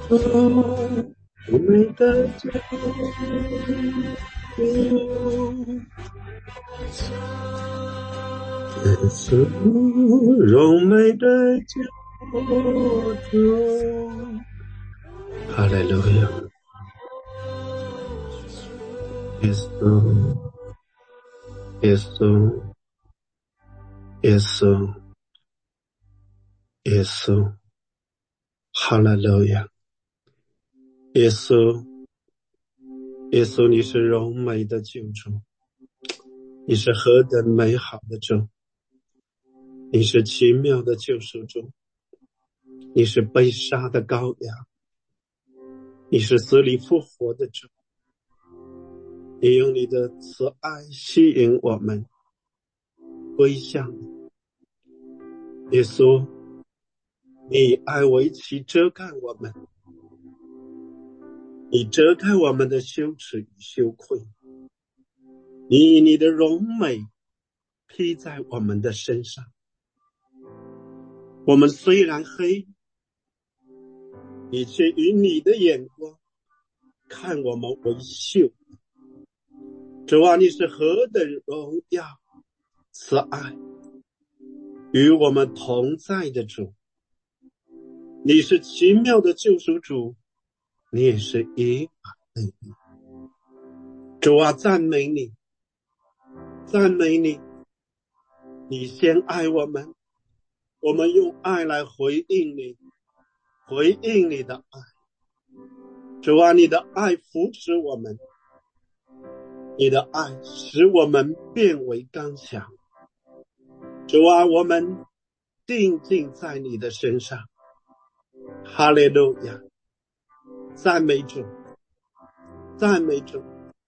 柔美的救主，耶稣，柔美的救主，哈利路亚，耶稣，耶稣，耶稣，耶稣，哈利路亚，耶稣，耶稣，你是柔美的救主，你是何等美好的主，你是奇妙的救赎主，你是被杀的羔羊，你是死里复活的主，你用你的慈爱吸引我们归向你。耶稣，你爱为其遮盖我们，你遮盖我们的羞耻与羞愧，你以你的荣美披在我们的身上。我们虽然黑，你却以你的眼光看我们为秀。主啊，你是何等荣耀慈爱与我们同在的主，你是奇妙的救赎主，你也是以马内利。主啊，赞美你，赞美你，你先爱我们，我们用爱来回应你，回应你的爱。主啊，你的爱扶持我们，你的爱使我们变为刚强。主啊，我们定睛在你的身上。哈利路亚，赞美主，赞美主。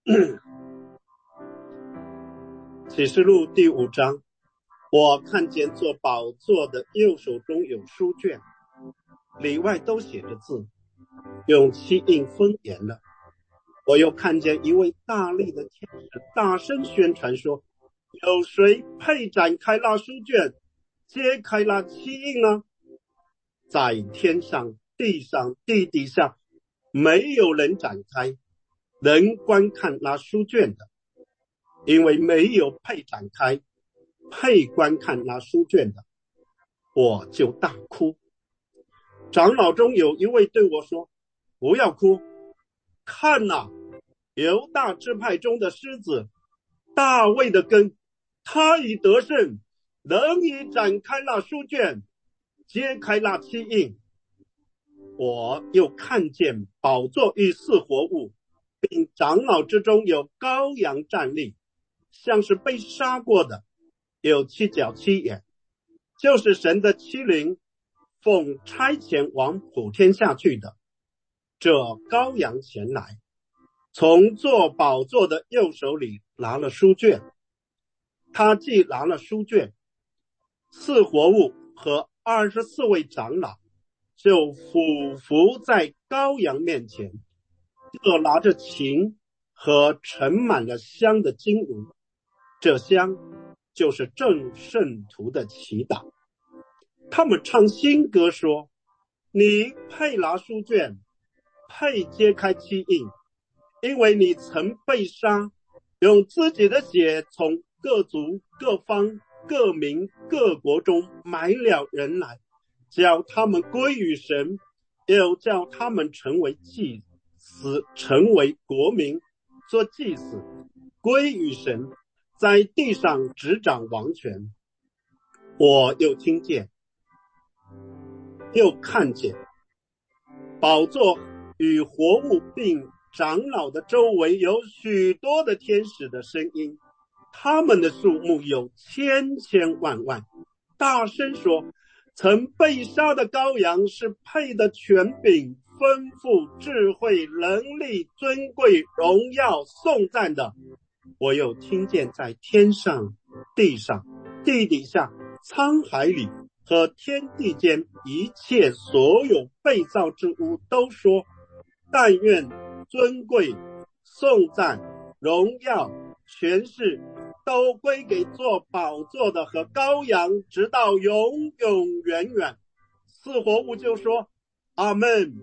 启示录第五章，我看见坐宝座的右手中有书卷，里外都写着字，用漆印封严了。我又看见一位大力的天使大声宣传说，有谁配展开那书卷，揭开那漆印呢？在天上地上地底下没有人展开能观看那书卷的，因为没有配展开配观看那书卷的。我就大哭。长老中有一位对我说，不要哭，看哪，犹大支派中的狮子大卫的根，他已得胜，能以展开那书卷，揭开那漆印。我又看见宝座与四活物，并长老之中有羔羊站立，像是被杀过的，有七角七眼，就是神的七灵，奉差遣往普天下去的。这羔羊前来，从坐宝座的右手里拿了书卷，他既拿了书卷，四活物和二十四位长老就俯伏在羔羊面前，各拿着琴和盛满了香的金炉，这香就是众圣徒的祈祷。他们唱新歌说，你配拿书卷，配揭开漆印，因为你曾被杀，用自己的血从各族各方各民各国中买了人来，叫他们归于神，又叫他们成为祭司，成为国民，做祭司，归于神，在地上执掌王权。我又听见又看见宝座与活物并长老的周围有许多的天使的声音，他们的数目有千千万万，大声说，曾被杀的羔羊是配的权柄、丰富、智慧、能力、尊贵、荣耀、颂赞的。我又听见在天上、地上、地底下、沧海里和天地间一切所有被造之物都说，但愿尊贵、颂赞、荣耀、权势都归给坐宝座的和羔羊，直到永永远远。四活物就说，阿们，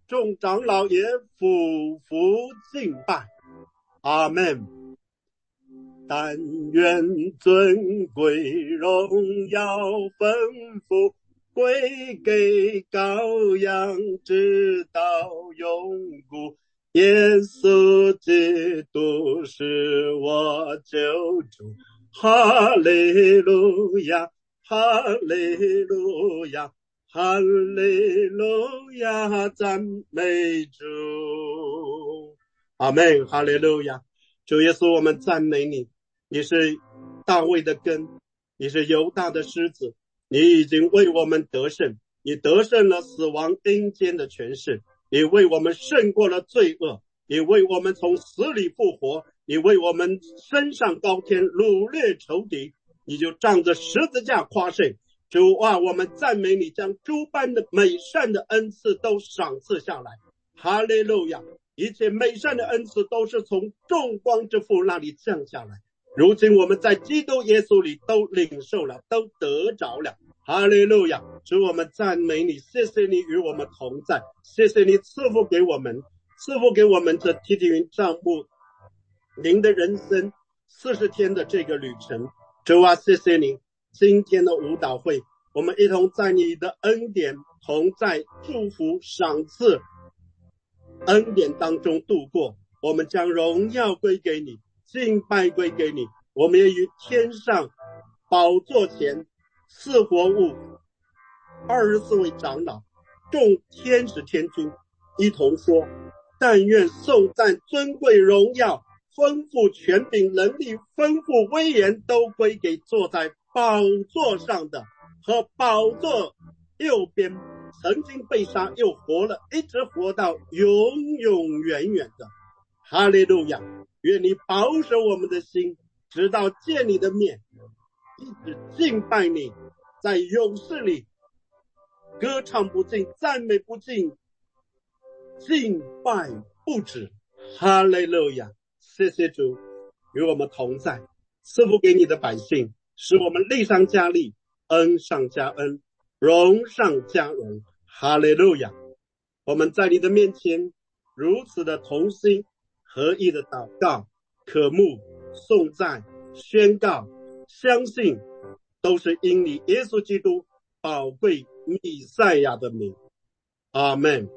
众长老也俯伏敬拜。阿们。但愿尊贵荣耀丰富归给羔羊，直到永固。耶稣基督是我救主。哈利路亚，哈利路亚，哈利路亚，赞美主。阿们，哈利路亚。主耶稣，我们赞美你，你是大卫的根，你是犹大的狮子，你已经为我们得胜，你得胜了死亡阴间的权势，你为我们胜过了罪恶，你为我们从死里复活，你为我们升上高天，掳掠仇敌，你就仗着十字架夸胜。主啊，我们赞美你，将诸般的美善的恩赐都赏赐下来。哈利路亚，一切美善的恩赐都是从众光之父那里降下来，如今我们在基督耶稣里都领受了，都得着了。哈利路亚，主，我们赞美你，谢谢你与我们同在，谢谢你赐福给我们，赐福给我们这提提云帐幕您的人生四十天的这个旅程。主啊，谢谢你今天的舞蹈会，我们一同在你的恩典同在祝福赏赐恩典当中度过，我们将荣耀归给你，敬拜归给你。我们也与天上宝座前四活物二十四位长老众天使天君一同说，但愿颂赞尊贵荣耀丰富权柄能力丰富威严都归给坐在宝座上的和宝座右边曾经被杀又活了，一直活到永永远远的。哈利路亚，愿你保守我们的心，直到见你的面，一直敬拜你，在勇士里歌唱不尽，赞美不尽，敬拜不止。哈利路亚，谢谢主与我们同在，赐福给你的百姓，使我们力上加力，恩上加恩，荣上加荣。哈利路亚，我们在你的面前如此的同心合意的祷告、渴慕、颂赞、宣告、相信，都是因你耶稣基督宝贵弥赛亚的名。阿们。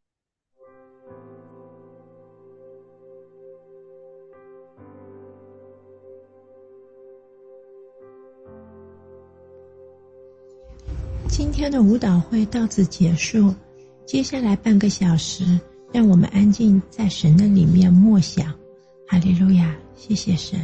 今天的舞蹈会到此结束，接下来半个小时，让我们安静在神的里面默想。哈利路亚，谢谢神。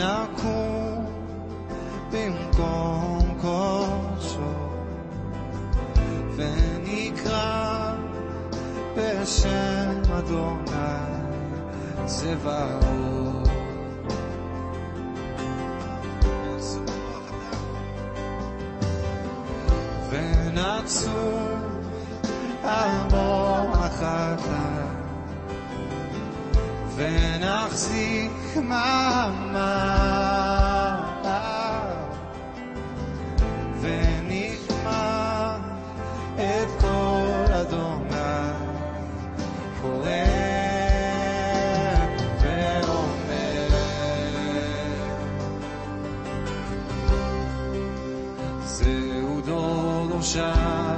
ונקום במקום קודשו ונקרא בשם אדוני צבאות. ונצור על מוח החטא ונחזיק מעמד ונשמע את קול אדוני קורא ואומר זהו דור דורשיו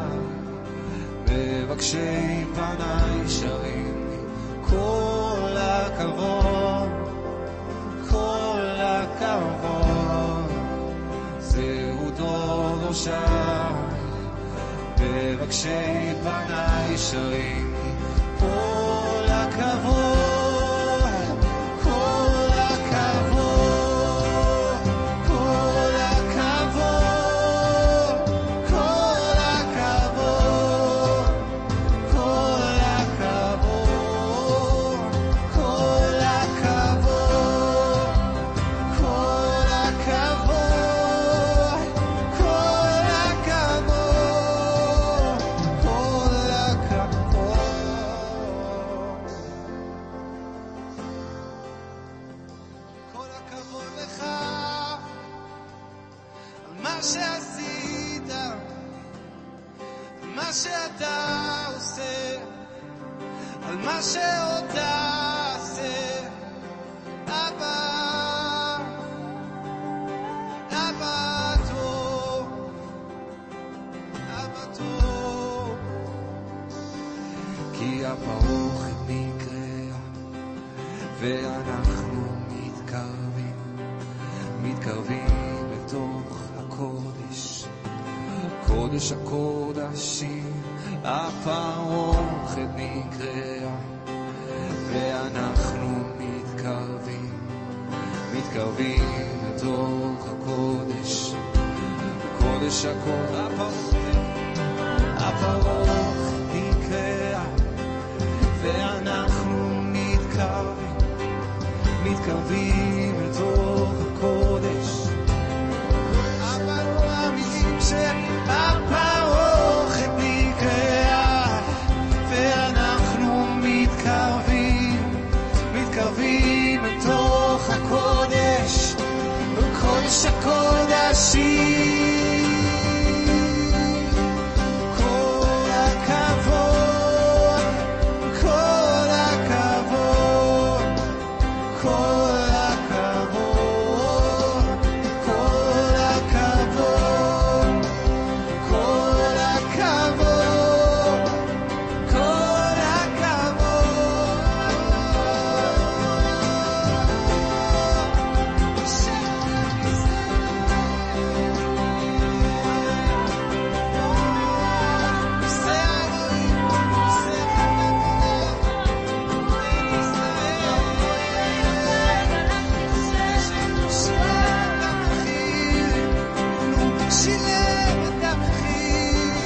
מבקשי פני שרים לי כל הכבוד כל הכבוד זהו דור דורשיו מבקשי פני שרים לי כל הכבוד כל הכבוד כל הכבוד כל הכבוד כל הכבוד כל הכבוד כל הכבוד כל הכבוד כל הכבוד כל הכבוד לך על מה שעשית על מה שאתה עושה על מה שעוד תעשה אבא אבא טוב אבא טוב כי הפרוכת נקרא ואנחנו מתקרבים מתקרבים לתוך הקודש קודש הקודשים הפרוכת נקרא ואנחנו מתקרבים מתקרבים לתוך הקודש קודש הקודש הפרוכת נקרא ואנחנו מתקרבים מתקרבים לתוך הקודש המילים שהפרוכת נקרא ואנחנו מתקרבים מתקרבים לתוך הקודש קודש הקודשים כל הכבוד כל הכבוד כל הכבוד כל הכבוד כל הכבוד כל שילם את המחיר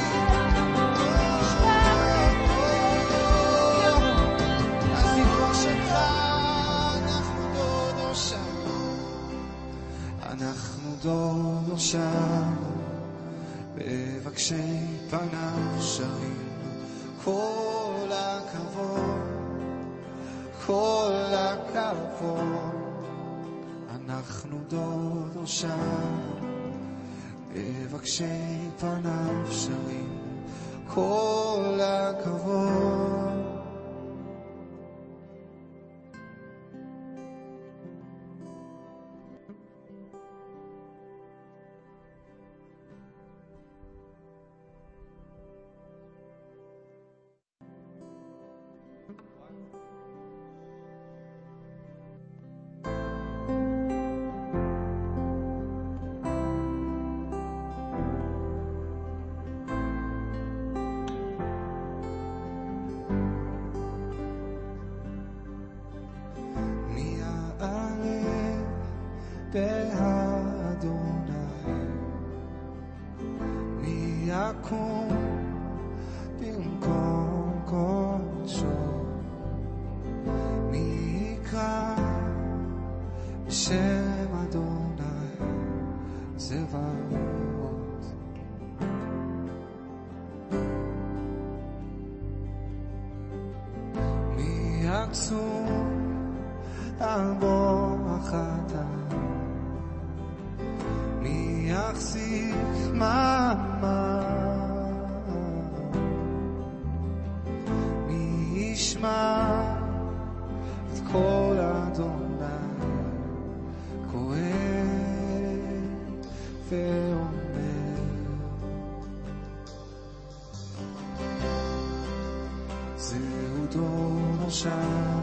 הסיפור שלך אנחנו דור דורשיו אנחנו דור דורשיו מבקשי פניו שרים כל הכבוד כל הכבוד אנחנו דור דורשיו מבקשי פניו שרים כל הכבוד באדוני, מי יקום במקום קודשו, מי יקרא בשם אדוני צבאות. מי יצום על בור החטא, מי יחזיק מעמד, מי ישמע את קול אדוני קורא ואומר, זהו דור נושע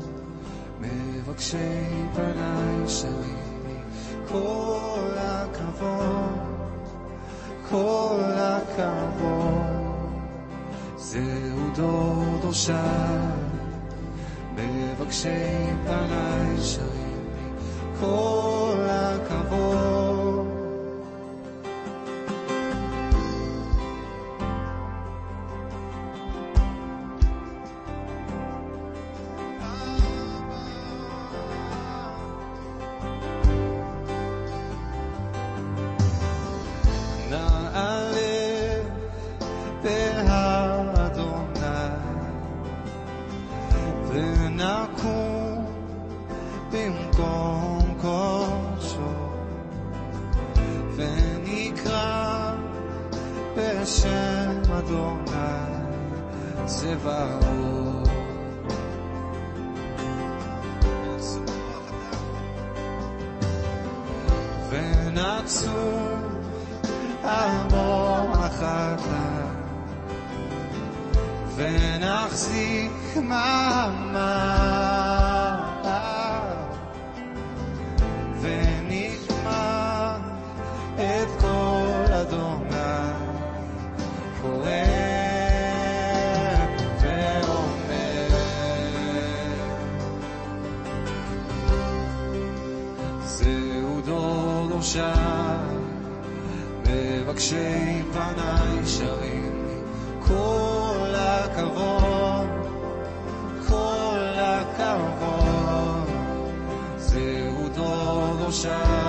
מבקשי פני שרים, כל הכבוד, כל הכבוד. זהו דור דורשי מבקשי פני שרים, כל הכבוד. ונצום על בור החטא, ונחזיק מעמד, ונשמע את קול אדוני קורא ואומר, זהו דור דורשי מבקשי פני שרים, כל הכבוד, כל הכבוד. זהו דור דורשי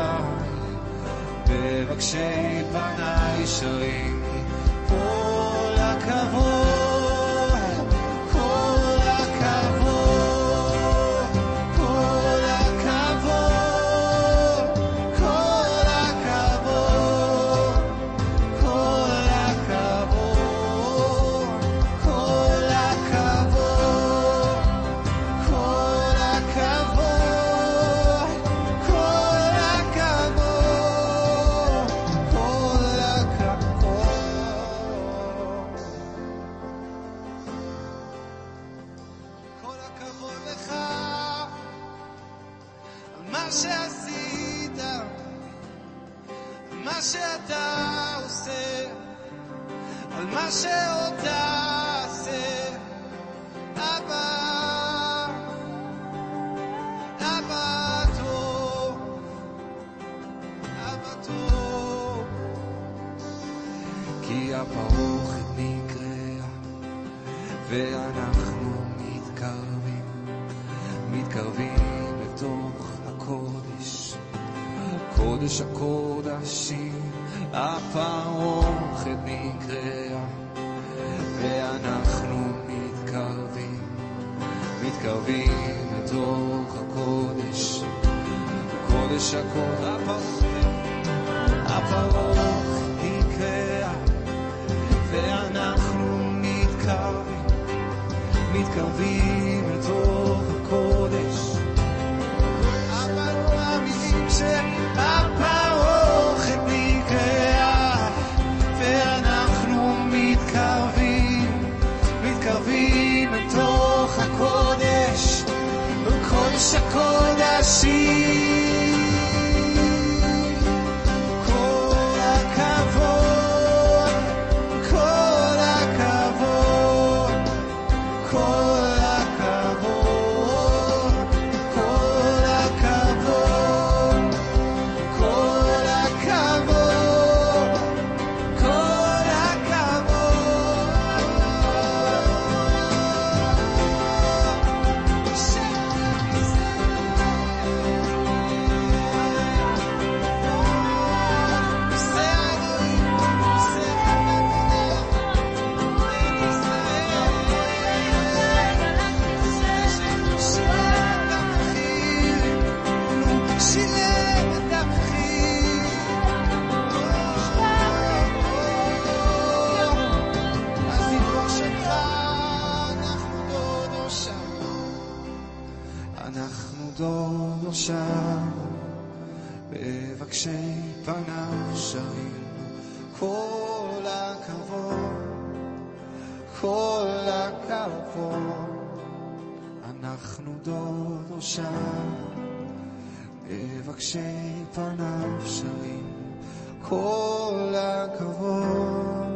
מבקשי פני שרים, כל הכבוד, כל הכבוד, כל הכבוד, כל הכבוד, כל הכבוד, כל הכבוד, כל הכבוד, כל הכבוד, כל הכבוד לך על מה שעשית, על מה שאתה עושה, על מה שעוד תעשה. אבא, אבא טוב, אבא טוב, כי הפרוכת נקראה ואנחנו מתקרבים, מתקרבים לתוך הקודש, קודש הקודשים. הפרוכת נקראה ואנחנו מתקרבים, מתקרבים לתוך הקודש, קודש הקודשים. הפרוכת נקראה ואנחנו מתקרבים, מתקרבים לתוך הקודש. אבל מאמינים שהפרוכת נקראה ואנחנו מתקרבים, מתקרבים לתוך הקודש, קודש הקודשים. כל הכבוד, כל הכבוד, כל הכבוד, כל הכבוד, מבקשי פניו שרים כל הכבוד, כל הכבוד, אנחנו דורשי מבקשי פניו שרים כל הכבוד.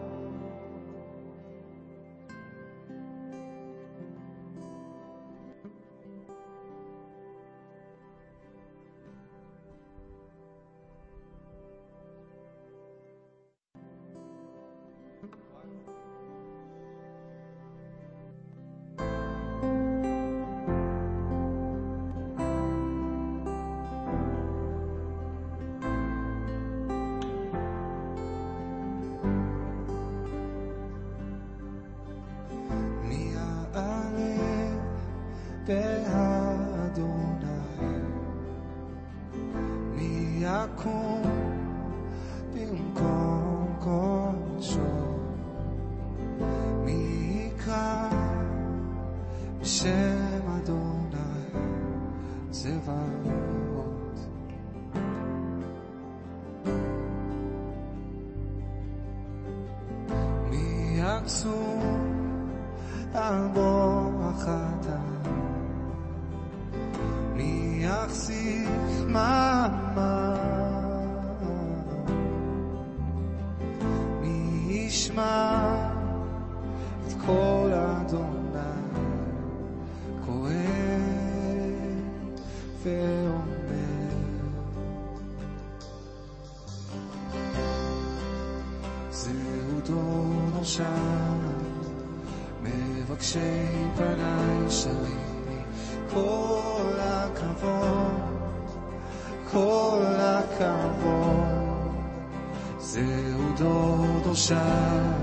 מבקשי פניי שרים כל הכבוד, כל הכבוד, זהו דור דורשיו.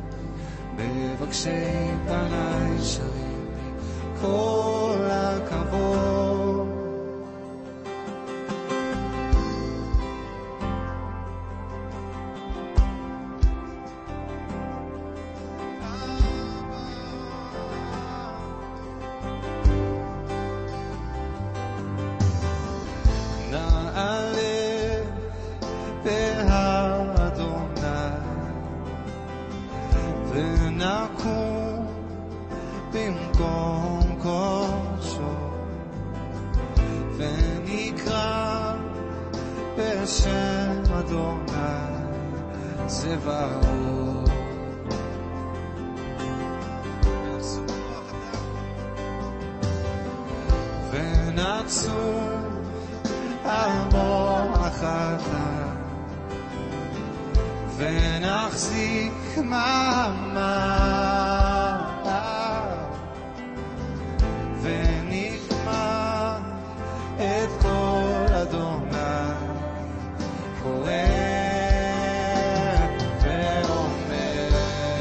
מבקשי פניי שרים כל הכבוד. ונחזיק מעמד ונשמע את קול אדוני קורא ואומר,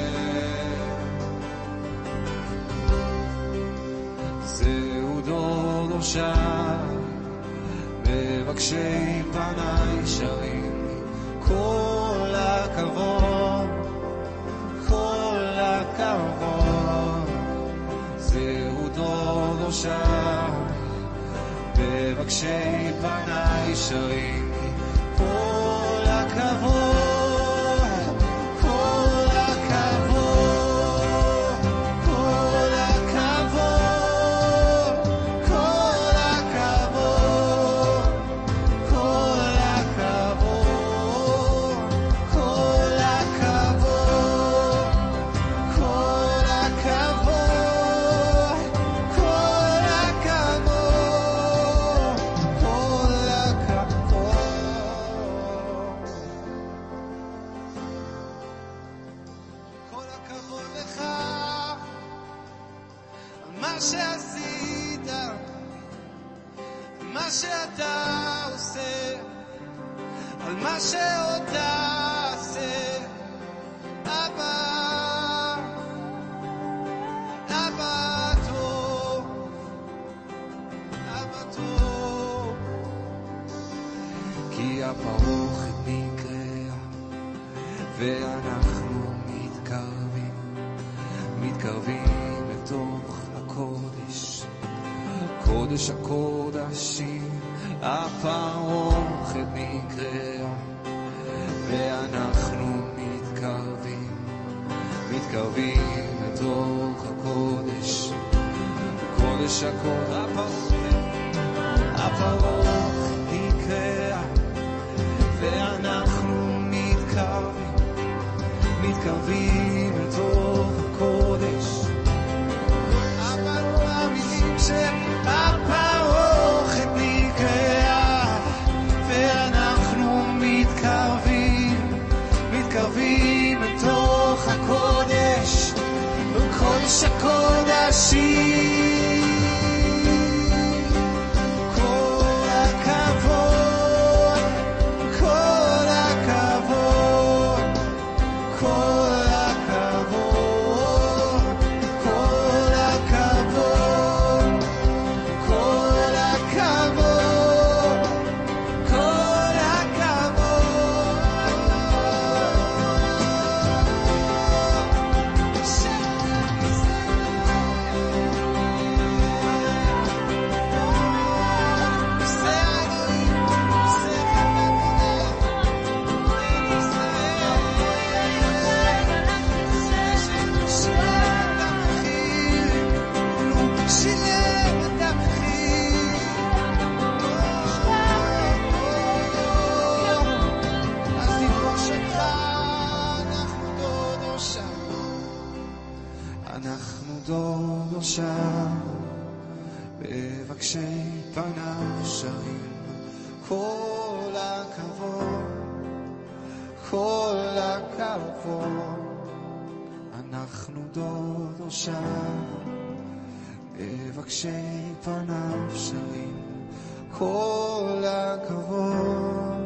זהו דור דורשיו, מבקשי פניי שרים כל הכבוד, כל הכבוד, זהו דור דורשיו, מבקשי פניי שרים כל הכבוד, כל הכבוד, כל הכבוד, כל הכבוד, כל הכבוד, כל הכבוד, כל הכבוד, כל הכבוד לך על מה שעשית, על מה שאתה עושה, על מה שעוד תעשה. אבא, אבא טוב, אבא טוב, כי הפרוכת נקראה ואנחנו מתקרבים, מתקרבים לתוך הקודש, קודש הקודשים. הפרוכת נקראה שהכל הפרוך נקרא ואנחנו מתקרבים מתקרבים אל תוך הקודש אבל מאמינים שהפרוכת נקרא ואנחנו מתקרבים מתקרבים אל תוך הקודש קודש הקודשים כל הכבוד כל הכבוד כל הכבוד כל הכבוד כל הכבוד כל שם בבקשי פניו שרים כל הכבוד כל הכבוד אנחנו דודו שם בבקשי פניו שרים כל הכבוד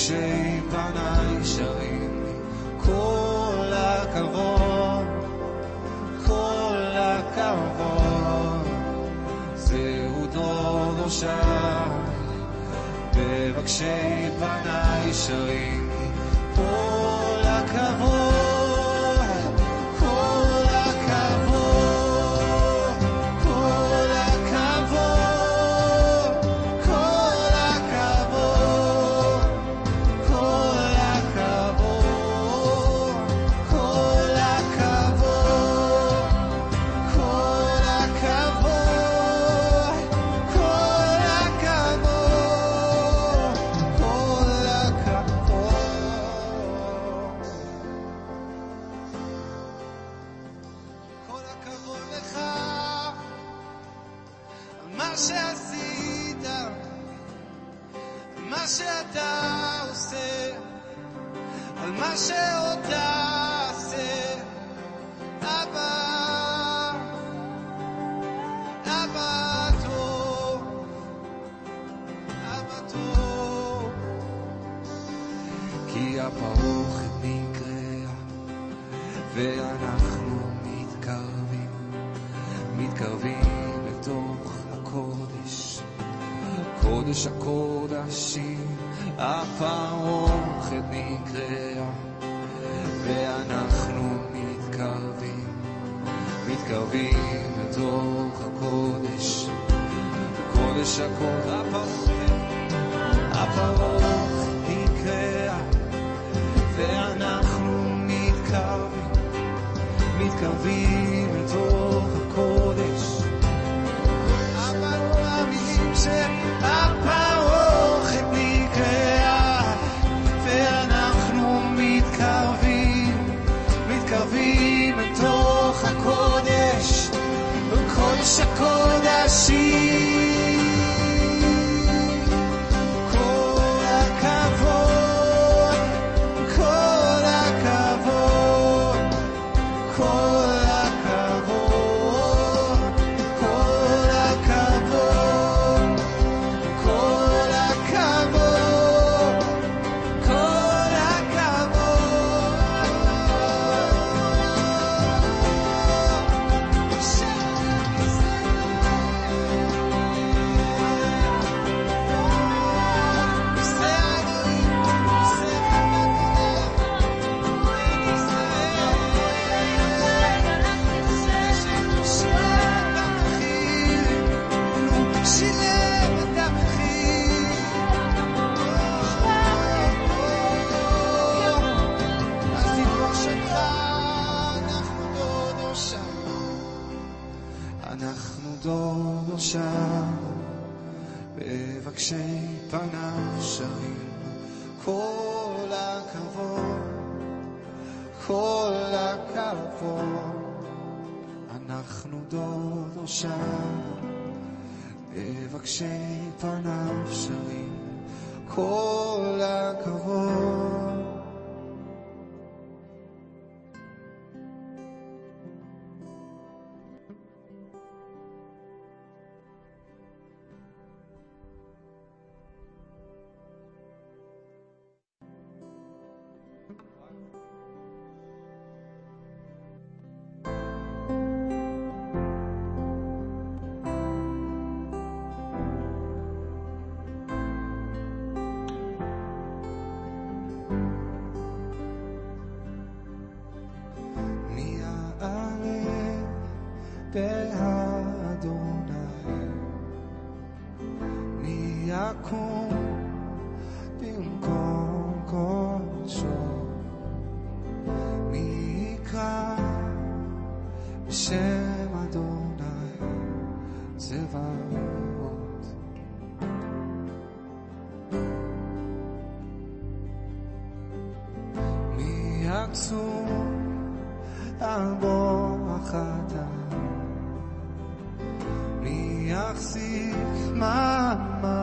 מבקשי פני שרים לי כל הכבוד, כל הכבוד, זהו דור שי. מבקשי פני שרים לי כל הכבוד, קודש הקודשים, הפרוכת נקרא, ואנחנו מתקרבים, מתקרבים לתוך הקודש, קודש הקודש, הפרוכת נקרא, ואנחנו מתקרבים, מתקרבים לתוך הקודש. הפרוכת נקרא, ואנחנו מתקרבים, מתקרבים לתוך הקודש, קודש הקודשים. כל הכבוד, כל הכבוד, כל הכבוד, כל הכבוד, כל הכבוד, כל דור שם, מבקשי פניו שרים כל הכבוד, כל הכבוד. אנחנו דור שם, מבקשי פניו שרים כל הכבוד. מי יחזיק מעמד